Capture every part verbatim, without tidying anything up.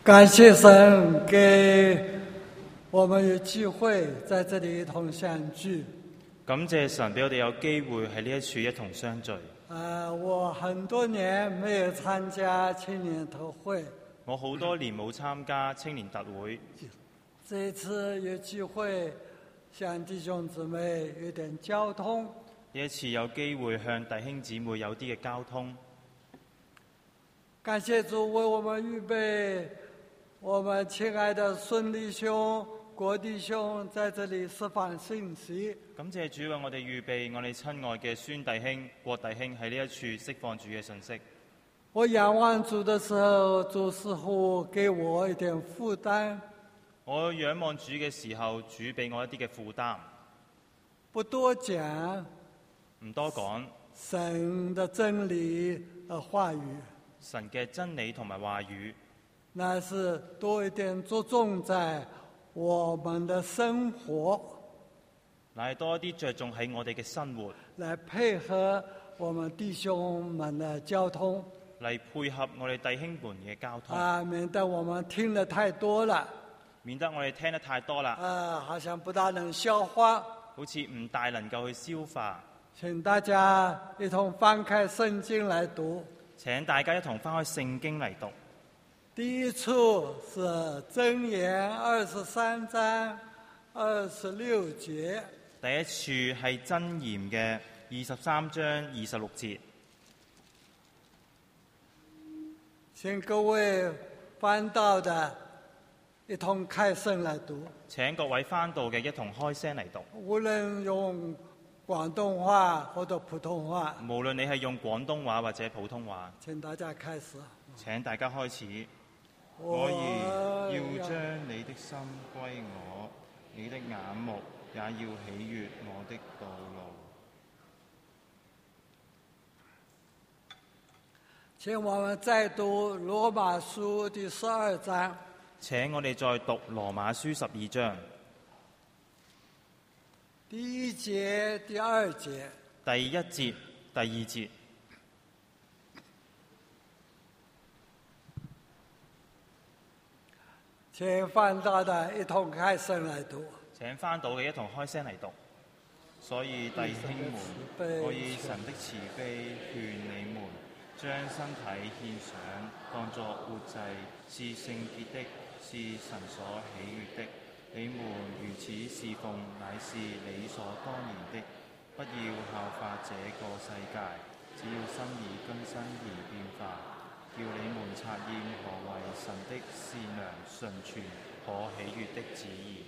感謝神給我們有機會在這裡一同相聚。 感謝神俾我哋有機會喺呢一處一同相聚。 啊，我很多年沒有參加青年特會， 我好多年冇參加青年特會， 這一次有機會向弟兄姊妹有點交通。 呢一次有機會向弟兄姊妹有啲嘅交通。 感謝主為我們預備我們親愛的孫弟兄、郭弟兄在這裡釋放信息。 感謝主為我哋預備我哋親愛嘅孫弟兄、郭弟兄喺呢一處釋放主嘅信息。 我仰望主的時候，主似乎給我一點負擔。 我仰望主嘅時候，主俾我一啲嘅負擔。 不多講， 唔多講神的真理和話語， 神嘅真理同埋話語， 那是多一點着重在我們的生活， 乃係多啲着重喺我哋嘅生活， 來配合我們弟兄們的交通， 嚟配合我哋弟兄們嘅交通， 啊，免得我們聽得太多了， 免得我哋聽得太多啦， 啊，好像不大能消化， 好似唔大能夠去消化。 請大家一同翻開聖經來讀。 請大家一同翻開聖經嚟讀。 第一處是箴言二十三章二十六節。 第一處係箴言嘅二十三章二十六節。 請各位翻到的一同開聲來讀。請各位翻到嘅一同開聲嚟讀。 無論用廣東話或者普通話， 無論你係用廣東話或者普通話， 請大家開始。 請大家開始。我兒要將你的心歸我，你的眼目也要喜悅我的道路。 請我們再讀羅馬書第十二章。 請我哋再讀羅馬書十二章。 第一節、第二節。 第一節、第二節。 請翻到的一同開聲來讀。 請翻到嘅一同開聲嚟讀。所以弟兄們，我以神的慈悲勸你們，將身體獻上，當作活祭，是聖潔的，是神所喜悅的。你們如此侍奉，乃是理所當然的。不要效法這個世界，只要心意更新而變化，叫你們察驗何為神的善良、純全、可喜悅的旨意。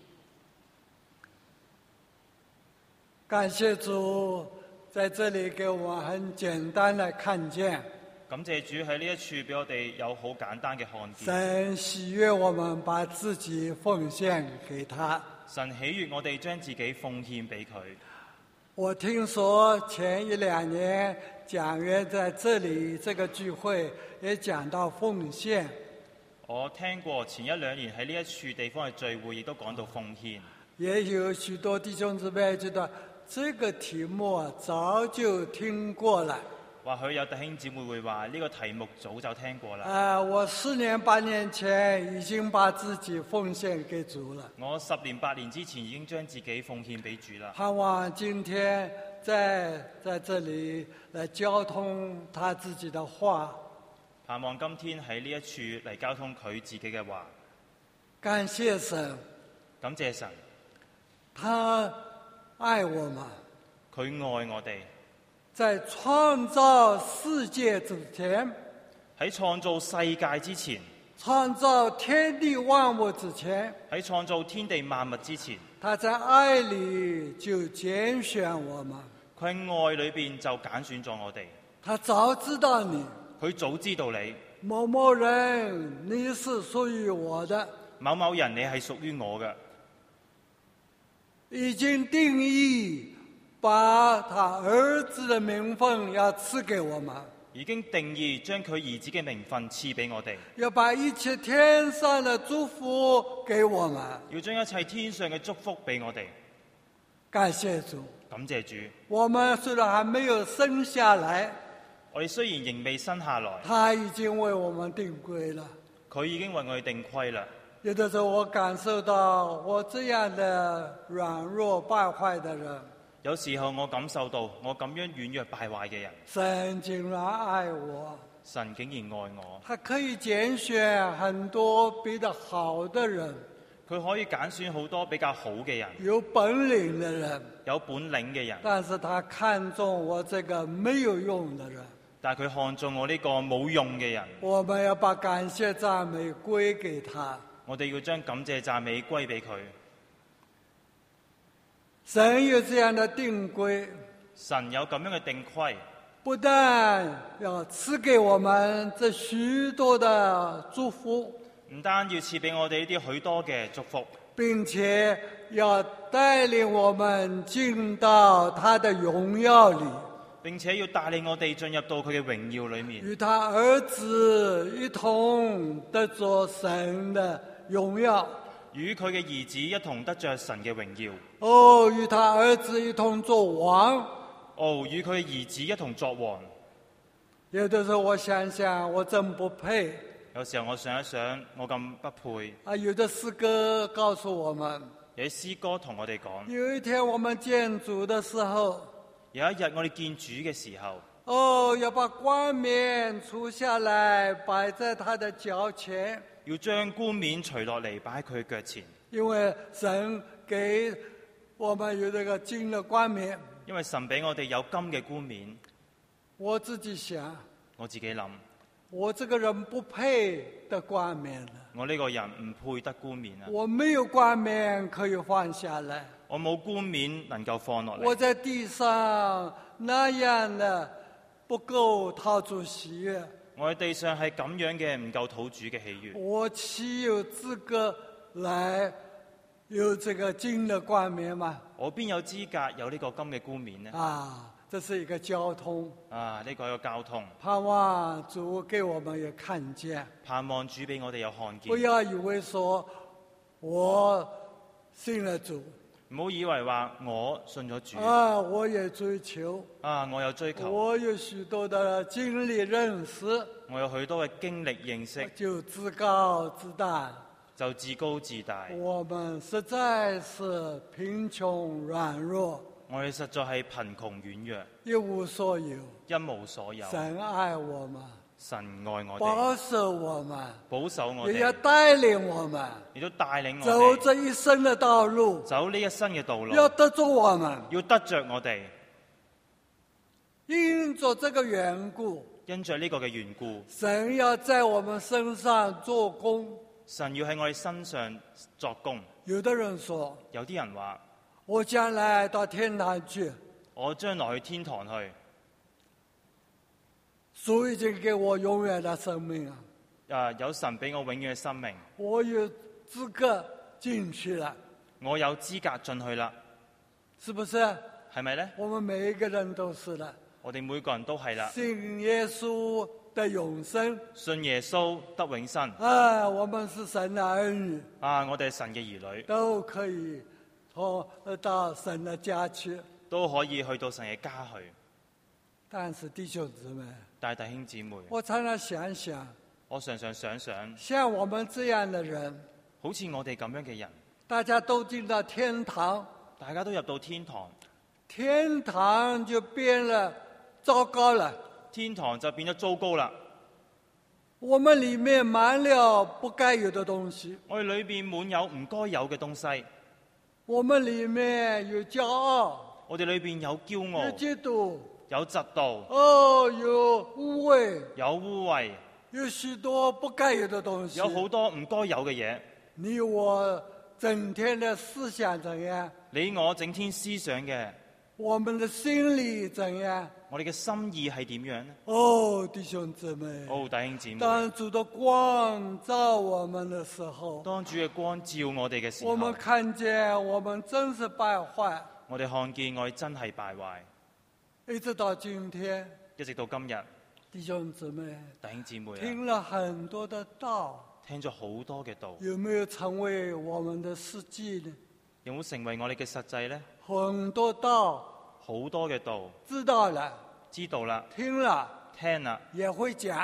感謝主，在這裡給我們很簡單的看見。 感謝主喺呢一處俾我哋有好簡單嘅看見。 神喜悅我們把自己奉獻給他。 神喜悅我哋將自己奉獻俾佢。 我聽說前一兩年講員在這裡這個聚會也講到奉獻。 我聽過前一兩年喺呢一處地方嘅聚會亦都講到奉獻。 也有許多弟兄姊妹覺得這個題目早就聽過了。 或許有弟兄姊妹會話呢個題目早就聽過啦。 啊，我十年八年前已經把自己奉獻給主了。 我十年八年之前已經將自己奉獻俾主啦。 盼望今天在在這裡來交通他自己的話。 盼望今天喺呢一處嚟交通佢自己嘅話。 感謝神， 感謝神， 他愛我們， 佢愛我哋。 在創造世界之前， 喺創造世界之前， 創造天地萬物之前， 喺創造天地萬物之前， 他在愛裡就揀選我們。 佢喺愛裏邊就揀選咗我哋。 他早知道你， 佢早知道你某某人，你是屬於我的。 某某人，你係屬於我嘅， 已經定義。把他兒子的名分要賜給我們， 已經定義將佢兒子嘅名分賜俾我哋， 要把一切天上的祝福給我們， 要將一切天上嘅祝福俾我哋。 感謝主， 感謝主。 我們雖然還沒有生下來， 我哋雖然仍未生下來， 他已經為我們定規了。 佢已經為我哋定規啦。 有的時候我感受到我這樣的軟弱敗壞的人， 有時候我感受到我咁樣軟弱敗壞嘅人， 神竟然愛我， 神竟然愛我。 他可以揀選很多比較好的人， 佢可以揀選好多比較好嘅人， 有本領的人， 有本領嘅人， 但是他看中我這個沒有用的人。 但係佢看中我呢個冇用嘅人。 我們要把感謝讚美歸給他。 我哋要將感謝讚美歸俾佢。 神有這樣的定規， 神有咁樣嘅定規， 不但要賜給我們這許多的祝福， 唔單要賜俾我哋呢啲許多嘅祝福， 並且要帶領我們進到他的榮耀裏， 並且要帶領我哋進入到佢嘅榮耀裏面， 與他兒子一同得着神的榮耀， 與佢嘅兒子一同得着神嘅榮耀。 哦，與他兒子一同做王。 哦，與佢嘅兒子一同作王。 有的時候我想想，我真不配。 有時候我想一想，我咁不配。 啊，有的詩歌告訴我們， 有啲詩歌同我哋講， 有一天我們見主的時候， 有一日我哋見主嘅時候， 哦，要把冠冕除下來，擺在他的腳前， 要將冠冕除落嚟擺喺佢腳前， 因為神給我們有這個金的冠冕。 因為神俾我哋有金嘅冠冕。 我自己想， 我自己諗， 我這個人不配得冠冕的， 我呢個人唔配得冠冕啊！ 我沒有冠冕可以放下來， 我冇冠冕能夠放落嚟。 我在地上那樣的不夠討主喜悅， 我喺地上係咁樣嘅，唔夠討主嘅喜悅。 我豈有資格來有這個金的冠冕嗎？ 我邊有資格有呢個金嘅冠冕呢？ 啊，這是一個交通啊，呢個係一個交通。 盼望主給我們也看見， 盼望主俾我哋有看見。 不要以為說我信了主， 唔好以為話我信咗主啊，我也追求啊，我有追求， 我有許多的經歷認識， 我有許多嘅經歷認識， 就自高自大， 就自高自大。 我們實在是貧窮軟弱， 我哋實在係貧窮軟弱， 一無所有， 一無所有。 神愛我們， 神愛我哋， 保守我們， 保守我哋， 也要帶領我們， 亦都帶領我走哋這一生的道路， 走呢一生嘅道路， 要得着我們， 要得着我哋。 因着這個緣故， 因着呢個嘅緣故， 神要在我們身上做工。 神要喺我哋身上作工。 有的人說， 有啲人話， 我將來到天堂去， 我將來去天堂去， 主已經給我永遠的生命啊！ 啊，有神俾我永遠嘅生命， 我有資格進去了， 我有資格進去啦， 是不是？ 係咪呢？ 我們每一個人都是的。 我哋每個人都係啦， 信耶穌的永生， 信耶穌得永生。 啊，我們是神的兒女啊，我哋係神嘅兒女， 都可以從到神的家去， 都可以去到神嘅家去。 但是弟兄姊妹， 但係弟兄姊妹， 我常常想想， 我常常想想， 像我們這樣的人， 好似我哋咁樣嘅人， 大家都進到天堂， 大家都入到天堂， 天堂就變了糟糕了， 天堂就變咗糟糕啦。 我們裡面滿了不該有的東西， 我哋裏邊滿有唔該有嘅東西， 我們裡面有驕傲， 我哋裏邊有驕傲， 有嫉妒， 有嫉妒， 哦，有污穢， 有污穢， 有許多不該有的東西， 有好多唔該有嘅嘢。 你我整天的思想怎樣？ 你我整天思想嘅， 我們的心理怎樣？ 我哋嘅心意係點樣呢？ 哦，弟兄姊妹， 哦，弟兄姊妹， 當主的光照我們的時候， 當主嘅光照我哋嘅時候， 我們看見我們真是敗壞， 我哋看見我哋真係敗壞， 一直到今天， 一直到今日， 弟兄姊妹， 弟兄姊妹啊， 聽了很多的道， 聽咗好多嘅道， 有沒有成為我們的實際呢？ 有冇成為我哋嘅實際呢？ 很多道， 好多嘅道， 知道了， 知道啦， 聽了， 聽啦， 也會講，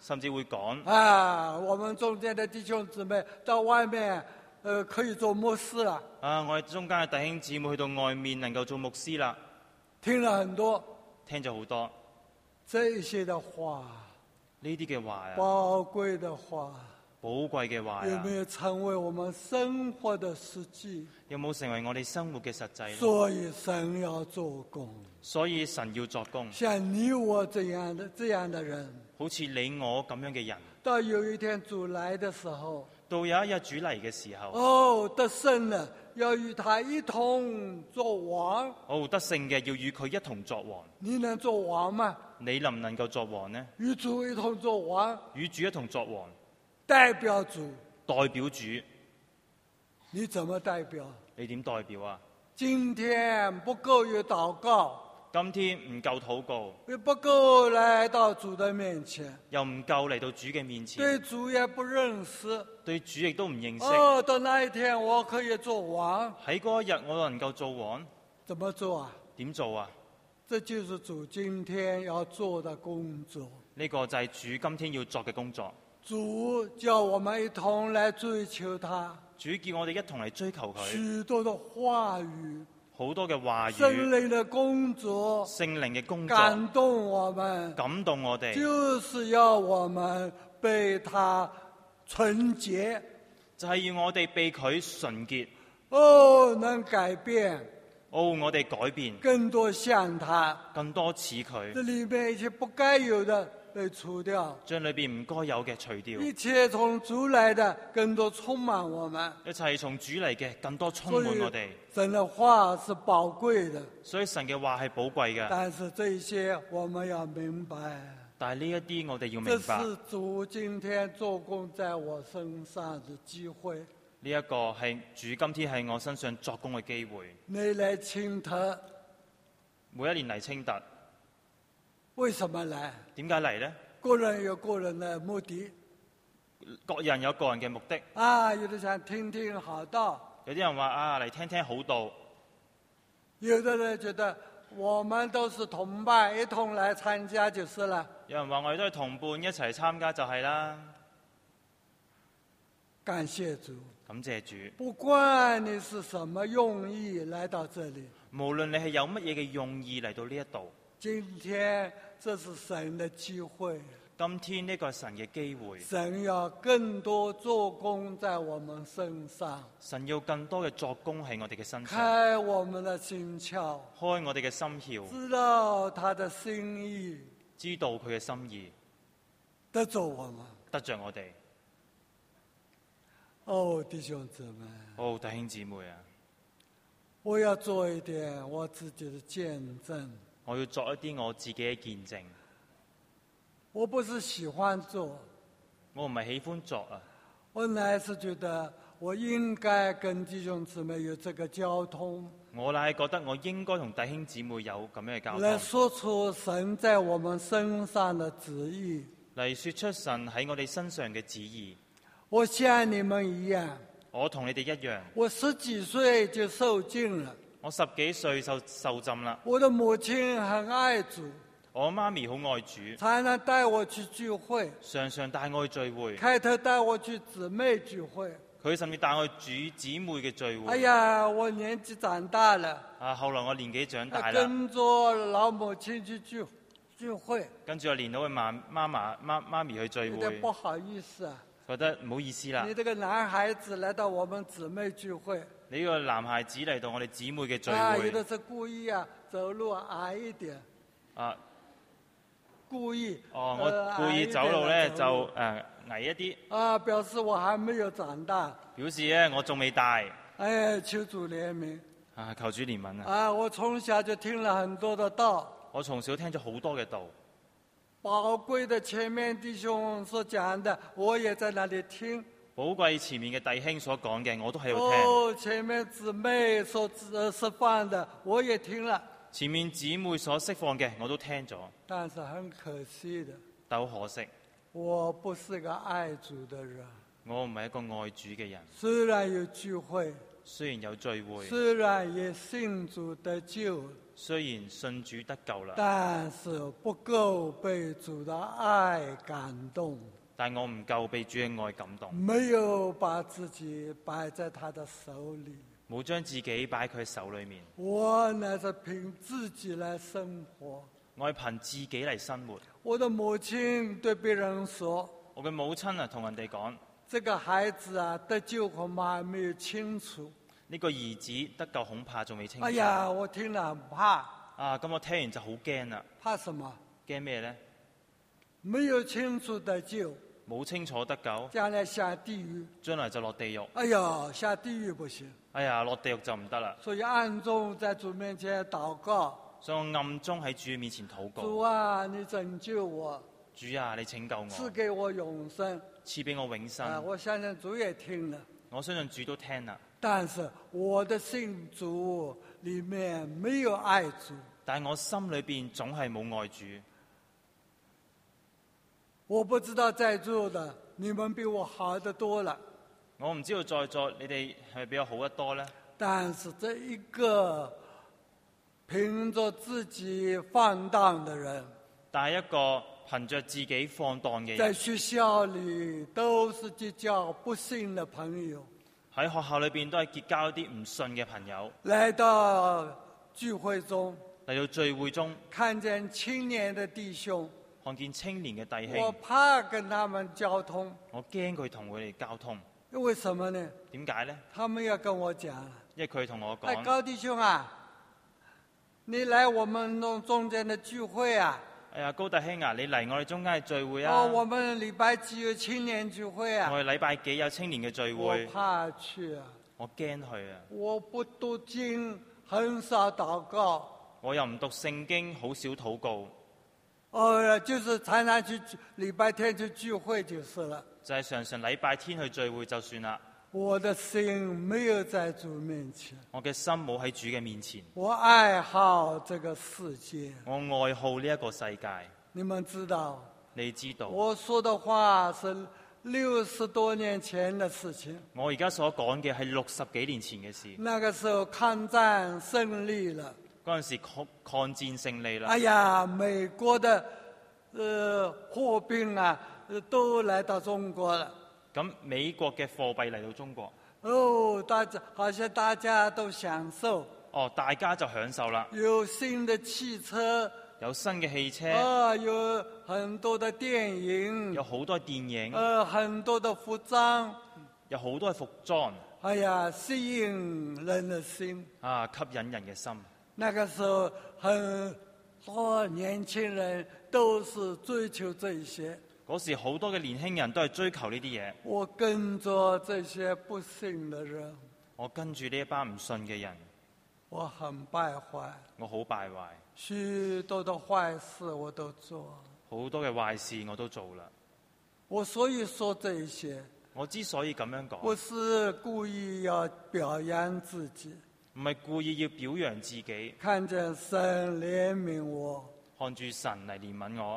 甚至會講啊，我們中間的弟兄姊妹到外面，呃，可以做牧師啦。 啊，我哋中間嘅弟兄姊妹去到外面能夠做牧師啦。 聽了很多， 聽咗好多這些的話， 呢啲嘅話啊， 寶貴的話， 寶貴嘅話啊， 有沒有成為我們生活的實際？ 有冇成為我哋生活嘅實際呢？ 所以神要做工， 所以神要作工， 像你我這樣的這樣的人， 好似你我咁樣嘅人， 到有一天主來的時候， 到有一日主嚟嘅時候， 哦，得勝了，要與他一同作王。 哦，得勝嘅要與佢一同作王。 你能做王嗎？ 你能唔能夠作王呢？ 與主一同作王， 與主一同作王， 代表主， 代表主。 你怎麼代表？ 你點代表啊？ 今天不夠有禱告， 今天唔夠禱告， 又不夠來到主的面前， 又唔夠嚟到主嘅面前， 對主也不認識， 對主亦都唔認識。 哦，到那一天我可以做王， 喺嗰一日我能夠做王， 怎麼做啊？ 點做啊？ 這就是主今天要做的工作。 呢個就係主今天要作嘅工作。 主叫我們一同來追求他， 主叫我哋一同嚟追求佢。 許多的話語， 好多嘅話語， 聖靈的工作， 聖靈嘅工作， 感動我們， 感動我哋， 就是要我們被他純潔， 就係要我哋被佢純潔。 哦，能改變， 哦，我哋改變， 更多像他， 更多似佢， 這裏面一些不該有的被除掉， 將裏邊唔該有嘅除掉， 一切從主來的更多充滿我們， 一切從主嚟嘅更多充滿我哋。 神的話是寶貴的， 所以神嘅話係寶貴嘅。 但是這些我們要明白， 但係呢一啲我哋要明這白， 是主今天做工在我身上的機會。 呢一個係主今天喺我身上作工嘅機會。 你嚟清特， 每一年嚟清特， 為什麼來？ 點解嚟呢？ 個人有個人的目的， 各人有個人嘅目的。 啊，有的想聽聽好道， 有啲人話啊，嚟聽聽好道。 有的人覺得我們都是同伴，一同來參加就是了。 有人話我哋都係同伴一齊參加就係啦。 感謝主， 感謝主。 不管你是什麼用意來到這裡， 無論你係有乜嘢嘅用意嚟到呢一度， 今天這是神的機會。 今天呢個係神嘅機會。 神要更多做工在我們身上， 神要更多嘅作工喺我哋嘅身上， 開我們的心竅， 開我哋嘅心竅， 知道他的心意， 知道佢嘅心意， 得着我們， 得着我哋。 哦，弟兄姊妹， 哦，弟兄姊妹啊， 我要做一點我自己的見證。 我要作一啲我自己嘅見證。 我不是喜歡做， 我唔係喜歡作啊， 我乃是覺得我應該跟弟兄姊妹有這個交通， 我乃係覺得我應該同弟兄姊妹有咁樣嘅交通， 來說出神在我們身上的旨意， 嚟說出神喺我哋身上嘅旨意。 我像你們一樣， 我同你哋一樣， 我十幾歲就受浸了， 我十幾歲就受浸啦。 我的母親很愛主， 我媽咪好愛主， 常常帶我去聚會， 常常帶我去聚會， 開頭帶我去姊妹聚會， 佢甚至帶我去主姊妹嘅聚會。 哎呀，我年紀長大了， 啊，後來我年紀長大啦， 跟着老母親去聚聚會， 跟住我連到佢媽媽媽媽媽咪去聚有點會， 不好意思啊。 覺得唔好意思啦。 你這個男孩子來到我們姊妹聚會， 你呢個男孩子嚟到我哋姊妹嘅聚啊，有會， 的是故意啊，走路矮一點， 啊， 故意。 哦， 呃我故意走路咧就矮一點的走路誒矮一啲， 啊，表示我還沒有長大。 表示咧我仲未大。 哎，求主憐憫。 啊，求主憐憫啊！ 啊，我從小就聽了很多的道， 我從小聽咗好多嘅道， 寶貴的前面弟兄所講的，我也在那裡聽。 寶貴前面嘅弟兄所講嘅，我都喺度聽。 哦，前面姊妹所呃釋放的，我也聽了。 前面姊妹所釋放嘅，我都聽咗。 但是很可惜的， 但好可惜， 我不是個愛主的人。 我唔係一個愛主嘅人。 雖然有聚會， 雖然有聚會， 雖然也信主得救， 雖然信主得救啦， 但是不夠被主的愛感動， 但我唔夠被主嘅愛感動， 沒有把自己擺在他的手裏， 冇將自己擺喺佢手裏面。 我乃是憑自己來生活， 我係憑自己嚟生活。 我的母親對別人說， 我嘅母親啊，同人哋講， 這個孩子啊得救恐怕沒有清楚。 呢個兒子得救恐怕仲未清楚。 哎呀，我聽了很怕。 啊，咁我聽完就好驚啦。 怕什麼？ 驚咩呢？ 沒有清楚得救， 冇清楚得救， 將來下地獄。 將來就落地獄。 哎呀，下地獄不行。 哎呀，落地獄就唔得啦。 所以暗中在主面前禱告。 所以我暗中喺主面前禱告。 主啊，你拯救我。 主啊，你拯救我。 賜給我永生。 賜俾我永生。 啊，我相信主也聽了。 我相信主都聽啦。 但是我的信主裏面沒有愛主。 但係我心裏邊總係冇愛主。 我不知道在座的你們比我好得多了。 我唔知道在座你哋係咪比我好得多呢？ 但是這一個憑着自己放蕩的人， 但係一個憑着自己放蕩嘅人， 在學校裏都是結交不信的朋友。 喺學校裏邊都係結交一啲唔信嘅朋友。 來到聚會中， 嚟到聚會中， 看見青年的弟兄， 看見青年嘅弟兄， 我怕跟他們交通。 我驚佢同佢哋交通。 為什麼呢？ 點解呢？ 他們要跟我講， 因為佢同我講， 哎，高弟兄啊，你來我們中中間的聚會啊。 哎呀，高弟兄啊，你嚟我哋中間嘅聚會啊！ 哦，我們禮拜幾有青年聚會啊！ 我哋禮拜幾有青年嘅聚會。 我怕去啊！ 我驚去啊！ 我不讀經，很少禱告。 我又唔讀聖經，好少禱告。 哦，就是常常去禮拜天去聚會就是了。 就係常常禮拜天去聚會就算啦。 我的心沒有在主面前， 我嘅心冇喺主嘅面前。 我愛好這個世界， 我愛好呢一個世界。 你們知道？ 你知道？ 我說的話是六十多年前的事情。 我而家所講嘅係六十幾年前嘅事。 那個時候抗戰勝利了， 嗰陣時抗抗戰勝利啦。 哎呀，美國的呃貨兵啊，都來到中國了。 咁美國嘅貨幣嚟到中國， 哦，大家好像大家都享受。 哦，大家就享受啦。 有新的汽車， 有新嘅汽車。 啊，有很多的電影， 有好多電影。 呃，很多的服裝， 有好多嘅服裝。 哎呀，吸引人的心。 啊，吸引人嘅心。 那個時候，很多年輕人都是追求這些。 嗰時好多嘅年輕人都係追求呢啲嘢。 我跟着這些不信的人， 我跟住呢一班唔信嘅人， 我很敗壞， 我好敗壞， 許多的壞事我都做， 好多嘅壞事我都做啦。 我所以說這些， 我之所以咁樣講， 不是故意要表揚自己， 唔係故意要表揚自己， 看見神憐憫我， 看住神嚟憐憫我。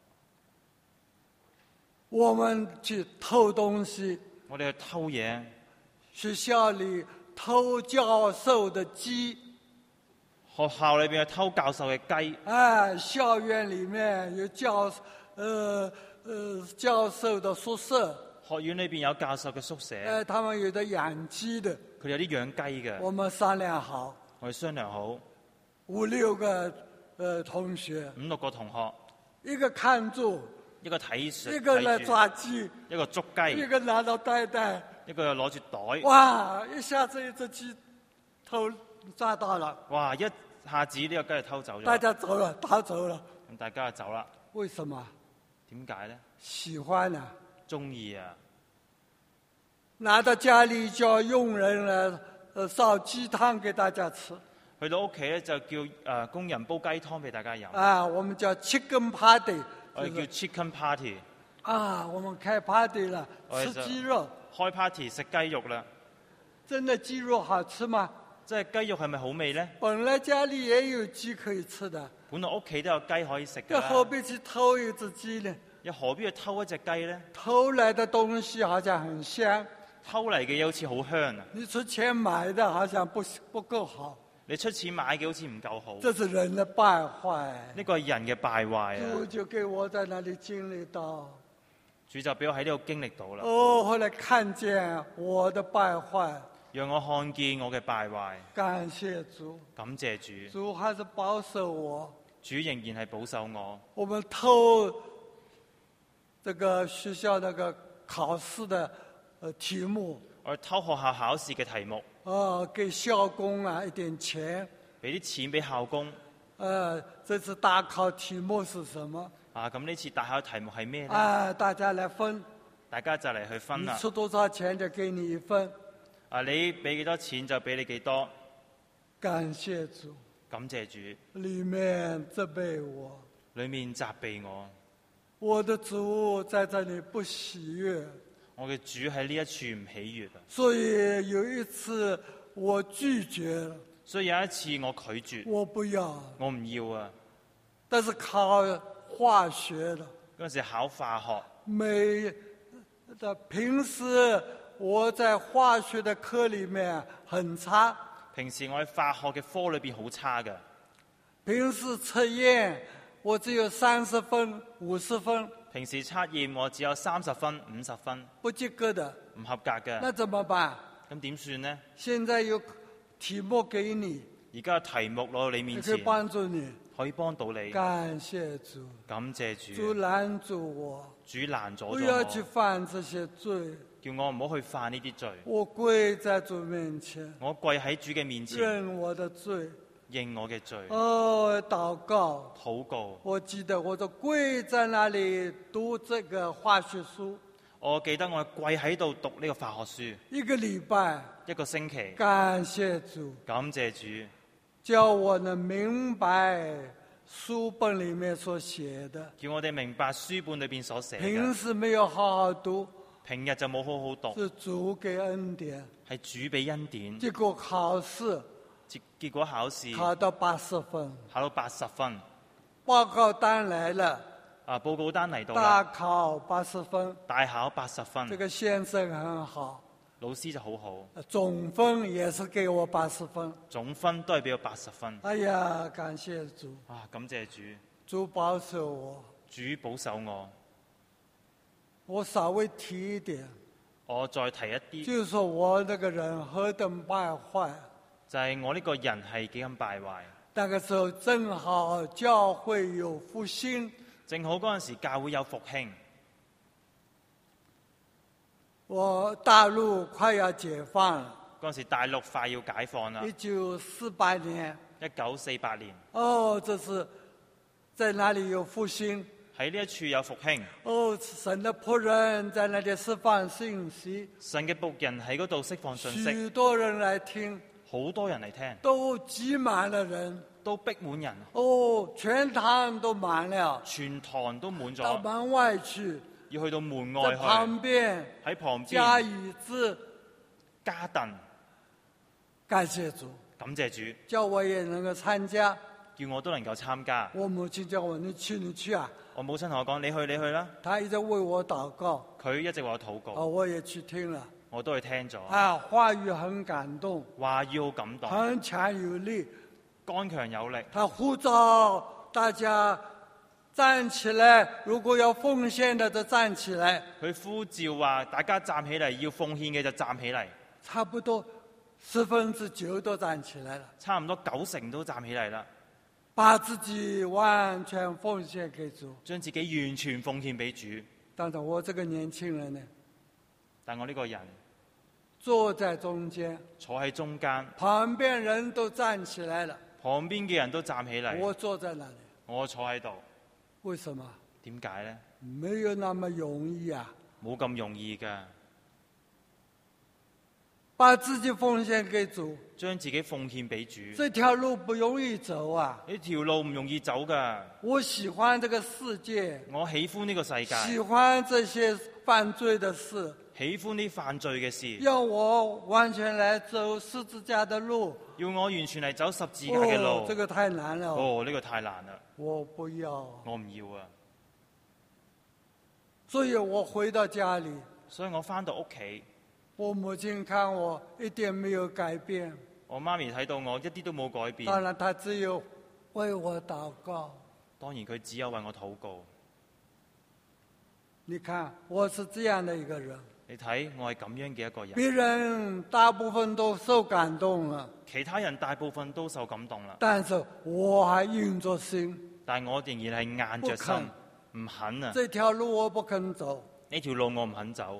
我們去偷東西， 我哋去偷嘢， 學校裏偷教授的雞， 學校裏邊去偷教授嘅雞。 啊，校園裏面有教，呃呃教授的宿舍， 學院裏邊有教授嘅宿舍， 呃，他們有的養雞的， 佢有啲養雞嘅。 我們商量好， 我哋商量好， 五六個呃同學， 五六個同學， 一個看住， 一個睇住， 一個來抓雞， 一個捉雞， 一個拿到袋袋， 一個又攞住袋。 哇！一下子一隻雞偷抓到了， 哇！一下子呢個雞就偷走咗， 大家走了，逃走了。 咁大家就走啦。 為什麼？ 點解呢？ 喜歡啊， 中意啊！ 拿到家裏叫傭人來呃燒雞湯給大家吃。 去到屋企咧就叫誒、呃、工人煲雞湯俾大家飲。 啊，我們叫 chicken party。 我哋叫 chicken party。 啊，我們開 party 了，吃雞肉。 開 party 食雞肉啦。 真的雞肉好吃嗎？ 即係雞肉係咪好味呢？ 本來家裏也有雞可以吃的。 本來屋企都有雞可以食㗎啦。 又何必去偷一隻雞呢？ 又何必去偷一隻雞呢？ 偷來的東西好像很香。 偷嚟嘅嘢好似好香啊！ 你出錢買的好像不不夠好。 你出錢買嘅好似唔夠好。 這是人的敗壞。 呢個係人嘅敗壞啊！ 主就給我在那裡經歷到。 主就俾我喺呢度經歷到啦。 哦，後來看見我的敗壞。 讓我看見我嘅敗壞。 感謝主。 感謝主。 主還是保守我。 主仍然係保守我。 我們偷這個學校那個考試的呃題目。 我偷學校考試嘅題目。 哦，給校工啊一點錢。 俾啲錢俾校工。 呃，這次大考題目是什麼？ 啊，咁呢次大考題目係咩咧？ 啊，大家來分。 大家就嚟去分啦。 你出多少錢就給你一分。 啊，你俾幾多錢就俾你幾多。 感謝主。 感謝主。 裏面責備我。 裏面責備我。 我的主在這裡不喜悅。 我嘅主喺呢一處唔喜悅啊。 所以有一次我拒絕了。 所以有一次我拒絕。 我不要。 我唔要啊。 但是考化學的。 嗰陣時考化學。 每的平時我在化學的課裡面很差。 平時我喺化學嘅科裏邊好差㗎。 平時測驗我只有三十分、五十分。 平時測驗我只有三十分、五十分， 不及格的， 唔合格嘅。 那怎麼辦？ 咁點算呢？ 現在有題目給你， 而家有題目攞到你面前， 可以幫助你， 可以幫到你。 感謝主， 感謝主。 主攔住我， 主攔咗我， 不要去犯這些罪， 叫我唔好去犯呢啲罪。 我跪在主面前， 我跪喺主嘅面前， 認我的罪。 認我嘅罪。 哦，禱告， 禱告。 我記得我都跪在那裡讀這個化學書。 我記得我跪喺度讀呢個化學書。 一個禮拜， 一個星期。 感謝主， 感謝主， 叫我能明白書本裡面所寫的。 叫我哋明白書本裏邊所寫嘅。 平時沒有好好讀， 平日就冇好好讀。 是主給恩典， 係主俾恩典。 結果考試。 結果考試考到八十分， 考到八十分， 報告單來了， 啊，報告單嚟到大考八十分， 大考八十分， 這個先生很好， 老師就好好， 總分也是給我八十分， 總分都係俾我八十分。 哎呀，感謝主， 啊，感謝主， 主保守我， 主保守我， 我稍微提一點， 我再提一啲， 就是說我這個人何等敗壞。 就係我呢個人係幾咁敗壞。 那個時候正好教會有復興， 正好嗰陣時教會有復興。 我大陸快要解放了。 嗰陣時大陸快要解放啦。 一九四八年。 一九四八年。 哦，這是在哪裡有復興？ 喺呢一處有復興。 哦，神的僕人在那裡釋放信息。 神嘅僕人喺嗰度釋放信息。 許多人來聽。 好多人嚟聽， 都擠滿了人， 都逼滿人。 哦，全堂都滿了， 全堂都滿咗。 到門外去， 要去到門外去。 在旁邊， 喺旁邊加椅子， 加凳。 感謝主， 感謝主， 叫我也能夠參加， 叫我都能夠參加。 我母親叫我你去你去啊， 我母親同我講你去你去啦。 她一直為我禱告， 佢一直為我禱告。 哦，我也去聽了。 我都去聽咗。 啊，話語很感動， 話語好感動， 很強有力， 剛強有力。 他呼召大家站起來，如果要奉獻的就站起來。 佢呼召話大家站起嚟，要奉獻嘅就站起嚟。 差不多十分之九都站起來了。 差唔多九成都站起嚟啦。 把自己完全奉獻給主， 將自己完全奉獻俾主。 當然我這個年輕人呢？ 但我呢個人坐在中間， 坐喺中間， 旁邊人都站起來了， 旁邊嘅人都站起嚟， 我坐在那裡， 我坐喺度。 為什麼？ 點解呢？ 沒有那麼容易啊！ 冇咁容易㗎。 把自己奉獻給主， 將自己奉獻俾主， 這條路不容易走啊！ 呢條路唔容易走㗎。 我喜歡這個世界， 我喜歡呢個世界， 喜歡這些犯罪的事， 喜歡啲犯罪嘅事。 要我完全來走十字架的路， 要我完全嚟走十字架嘅路。 哦，這個太難了。 哦，呢個太難啦。 我不要。 我唔要啊。 所以我回到家裡， 所以我返到屋企， 我母親看我一點沒有改變。 我媽咪睇到我一啲都冇改變。 當然，她只有為我禱告。 當然，佢只有為我禱告。 你看，我是這樣的一個人。 你睇，我係咁樣嘅一個人。 別人大部分都受感動了， 其他人大部分都受感動啦。 但是我還硬着心。 但係我仍然係硬着心，唔肯啊！ 這條路我不肯走。 呢條路我唔肯走。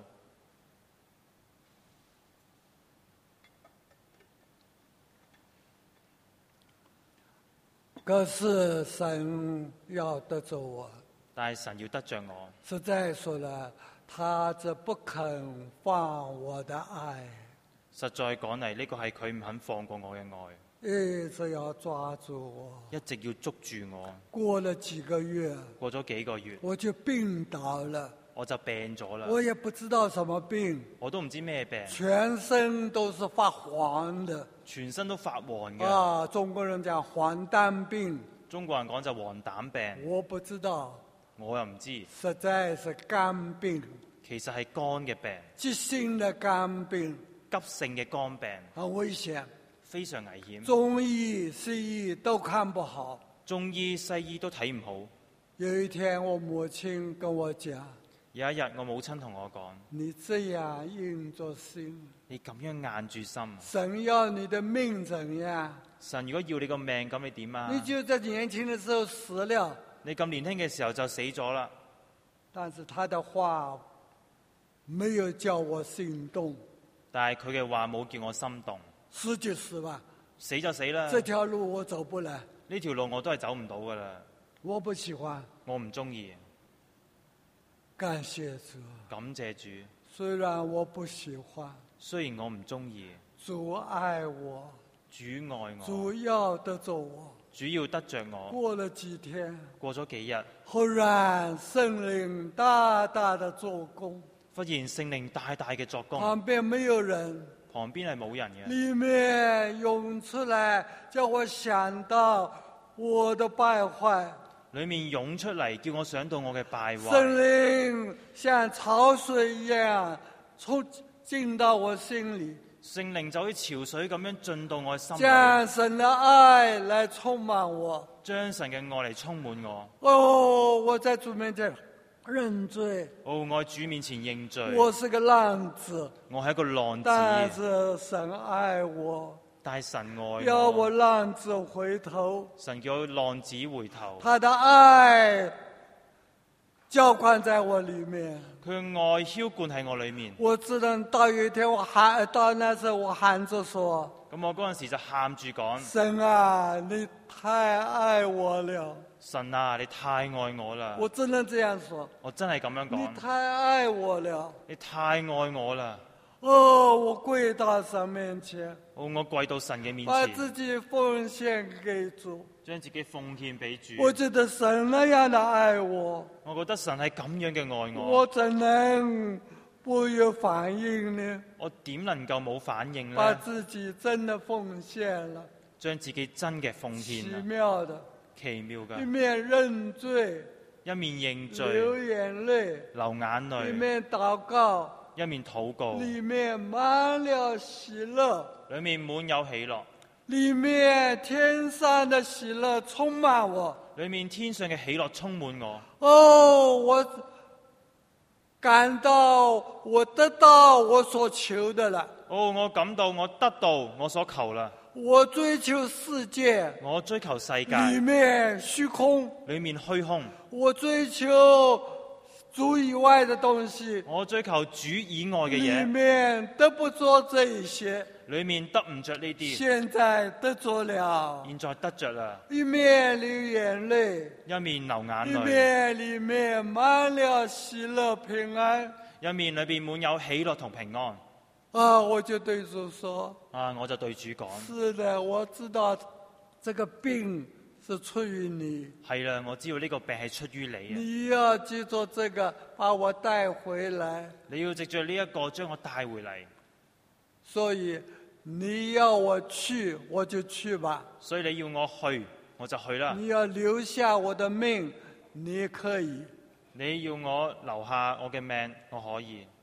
可是神要得着我， 但係神要得着我。 實在說了，他這不肯放我的愛。 實在講嚟，呢個係佢唔肯放過我嘅愛。 一直要抓住我， 一直要捉住我。 過了幾個月， 過咗幾個月， 我就病倒了。 我就病咗啦。 我也不知道什麼病， 我都唔知咩病。 全身都是發黃的， 全身都發黃嘅。 啊，中國人講黃疸病， 中國人講就黃疸病。 我不知道， 我又唔知。 實在是肝病， 其實係肝嘅病， 急性的肝病， 急性嘅肝病， 很危險， 非常危險。 中醫西醫都看不好， 中醫西醫都睇唔好。 有一天我母親跟我講， 有一日我母親同我講， 你這樣硬着心， 你咁樣硬住心， 神要你的命怎樣？ 神如果要你個命，咁你點啊？ 你就在年輕的時候死了。 你咁年輕嘅時候就死咗啦。 但是他的話沒有叫我心動， 但係佢嘅話冇叫我心動。 死就死吧， 死就死啦。 這條路我走不來， 呢條路我都係走唔到噶啦。 我不喜歡， 我唔中意。 感謝主， 感謝主。 雖然我不喜歡， 雖然我唔中意， 主愛我， 主愛我， 主要得着我， 主要得着我。 過了幾天， 過咗幾日， 忽然聖靈大大的做工， 忽然聖靈大大嘅作工， 旁邊沒有人， 旁邊係冇人嘅， 裏面湧出來，叫我想到我的敗壞。 裏面湧出嚟，叫我想到我嘅敗壞。 聖靈像潮水一樣衝進到我心裏， 聖靈就好似潮水咁樣進到我心裏， 將神的愛來充滿我， 將神嘅愛嚟充滿我。 哦，我在主面前認罪。 哦，我喺主面前認罪。 我是個浪子， 我係一個浪子， 但是神愛我。 但係神愛我， 要我浪子回頭， 神叫我浪子回頭。 他的愛澆灌在我裏面， 佢嘅愛澆灌喺我裏面。 我只能到有一天我喊，到那時候我喊着說， 咁我嗰陣時就喊住講： 神啊，你太愛我了！ 神啊，你太愛我啦！ 我只能這樣說， 我真係咁樣講。 你太愛我了！ 你太愛我啦！ 哦，我跪到神面前， 哦，我跪到神嘅面把前， 自己奉獻給主。 將自己奉獻俾主。 我覺得神那樣的愛我， 我覺得神係咁樣嘅愛我。 我怎能不有反應呢？ 我點能夠冇反應呢？ 把自己真的奉獻了， 將自己真嘅奉獻。 奇妙的， 奇妙嘅。 一面認罪， 一面認罪， 流眼淚， 流眼淚， 一面禱告， 一面禱告， 裏面滿了喜樂， 裏面滿有喜樂， 裏面天上的喜樂充滿我， 裏面天上嘅喜樂充滿我。 哦，我感到我得到我所求的了。 哦，我感到我得到我所求啦。 我追求世界， 我追求世界， 裏面虛空， 裏面虛空。 我追求主以外的東西， 我追求主以外嘅裏嘢， 面得不着這一些， 裏面得唔着呢啲。 現在得着了， 現在得着啦， 一面流眼淚， 一面流眼一淚， 面裏面滿了喜樂平安。 一面裏邊滿有喜樂同平安。 啊！我就對主說： 啊！我就對主講： 是的，我知道這個病是出於你。 係啦，我知道呢個病係出於你啊！ 你要記住這個，把我帶回來。 你要藉着呢一個將我帶回嚟。 所以你要我去，我就去吧。 所以你要我去，我就去啦。 你要留下我的命，你可以。 你要我留下我嘅命，我可以。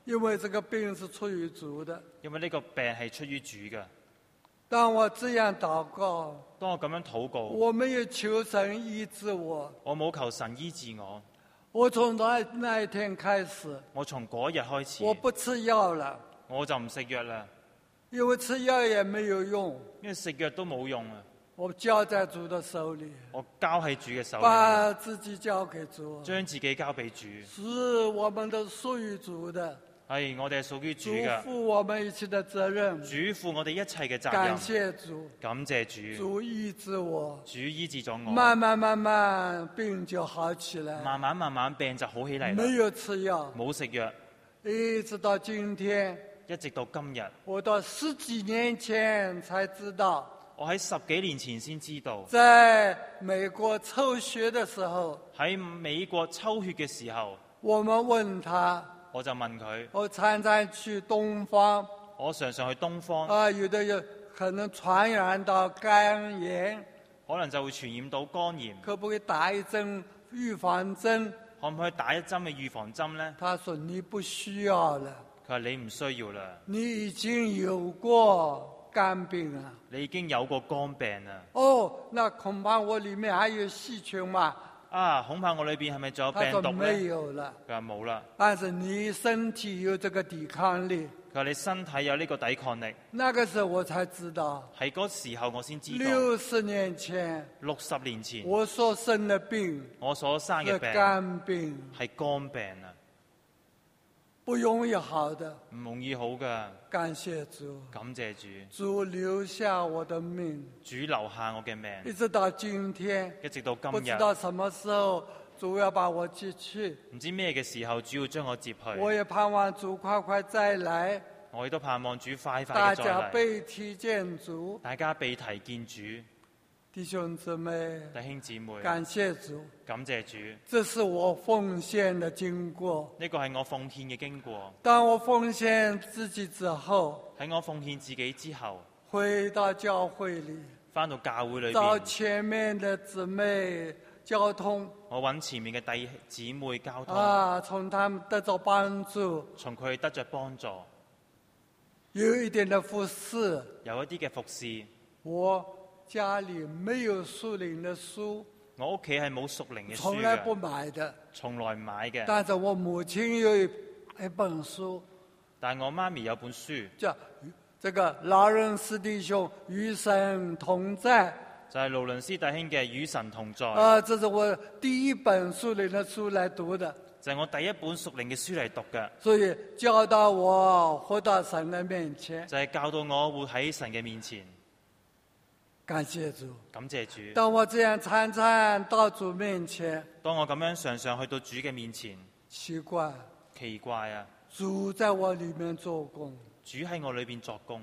因為這個病是出於主的。 因為呢個病係出於主嘅。 當我這樣禱告， 當我咁樣禱告， 我沒有求神醫治我， 我冇求神醫治我。 我從那那一天開始， 我從嗰日開始， 我不吃藥了， 我就唔食藥啦， 因為吃藥也沒有用， 因為食藥都冇用啊。 我交在主的手裏， 我交喺主嘅手裏， 把自己交給主， 將自己交俾主。 是我們都屬於主的， 係我哋係屬於主主嘅， 負我們一切的責任， 主負我哋一切嘅責感任。 謝主， 感謝主， 主醫治我， 主醫治咗我， 慢慢慢慢病就好起來， 慢慢慢慢病就好起嚟啦。 沒有吃藥， 冇食藥， 一直到今天， 一直到今日。 我到十幾年前才知道， 我喺十幾年前先知道， 在美國抽血的時候， 喺美國抽血嘅時候， 我們問他， 我就問佢， 我常常去東方， 我常常去東方， 啊，有的有可能傳染到肝炎， 可能就會傳染到肝炎， 可不可以打一針預防針？ 可唔可以打一針嘅預防針呢？ 他說你不需要了， 佢話你唔需要啦， 你已經有過肝病了。 你已經有過肝病啦。 哦，那恐怕我裏面還有細菌嘛？ 啊，恐怕我裏邊係咪仲有他說病毒呢？ 沒有了， 佢話冇啦。 但是你身體有這個抵抗力。 佢話你身體有呢個抵抗力。 那個時候我才知道， 喺嗰時候我先知道， 六十年前， 六十年前我所生的病我所生嘅是病肝病， 係肝病啊， 不容易好的。 唔容易好噶。 感謝主， 感謝主， 主留下我的命， 主留下我嘅命， 一直到今天， 一直到今不知日。 道什麼時候主要把我接去， 唔知咩嘅時候，主要將我接去。 我也盼望主快快再來， 我亦都盼望主快快大嘅再嚟， 家被提見主。 大家被提見主。 弟兄姊妹， 弟兄姊妹， 感謝主， 感謝主。 這是我奉獻的經過。 呢個係我奉獻嘅經過。 當我奉獻自己之後， 喺我奉獻自己之後， 回到教會裏， 返到教會裏找邊， 前面的姊妹交通， 我揾前面嘅弟姊妹交通， 啊，從他們得到幫助， 從佢哋得着幫助， 有一點的服侍。 有一啲嘅服侍。 我家裏沒有屬靈的書， 我屋企係冇屬靈嘅書從來不嘅， 買的。 從來唔買嘅。 但是我母親有一一本書， 但係我媽咪有本書， 叫這個勞倫斯弟兄與神同在。 就係勞倫斯弟兄嘅《與神同在》。 啊，這是我第一本屬靈的書來讀的， 就係我第一本屬靈嘅書嚟讀嘅， 所以教導我活到神的面前。 就係教導我活喺神嘅面前。 感謝主， 感謝主。 當我這樣常常到主面前， 當我咁樣常常去到主嘅面前， 奇怪， 奇怪啊！ 主在我裏面做工， 主喺我裏邊作工，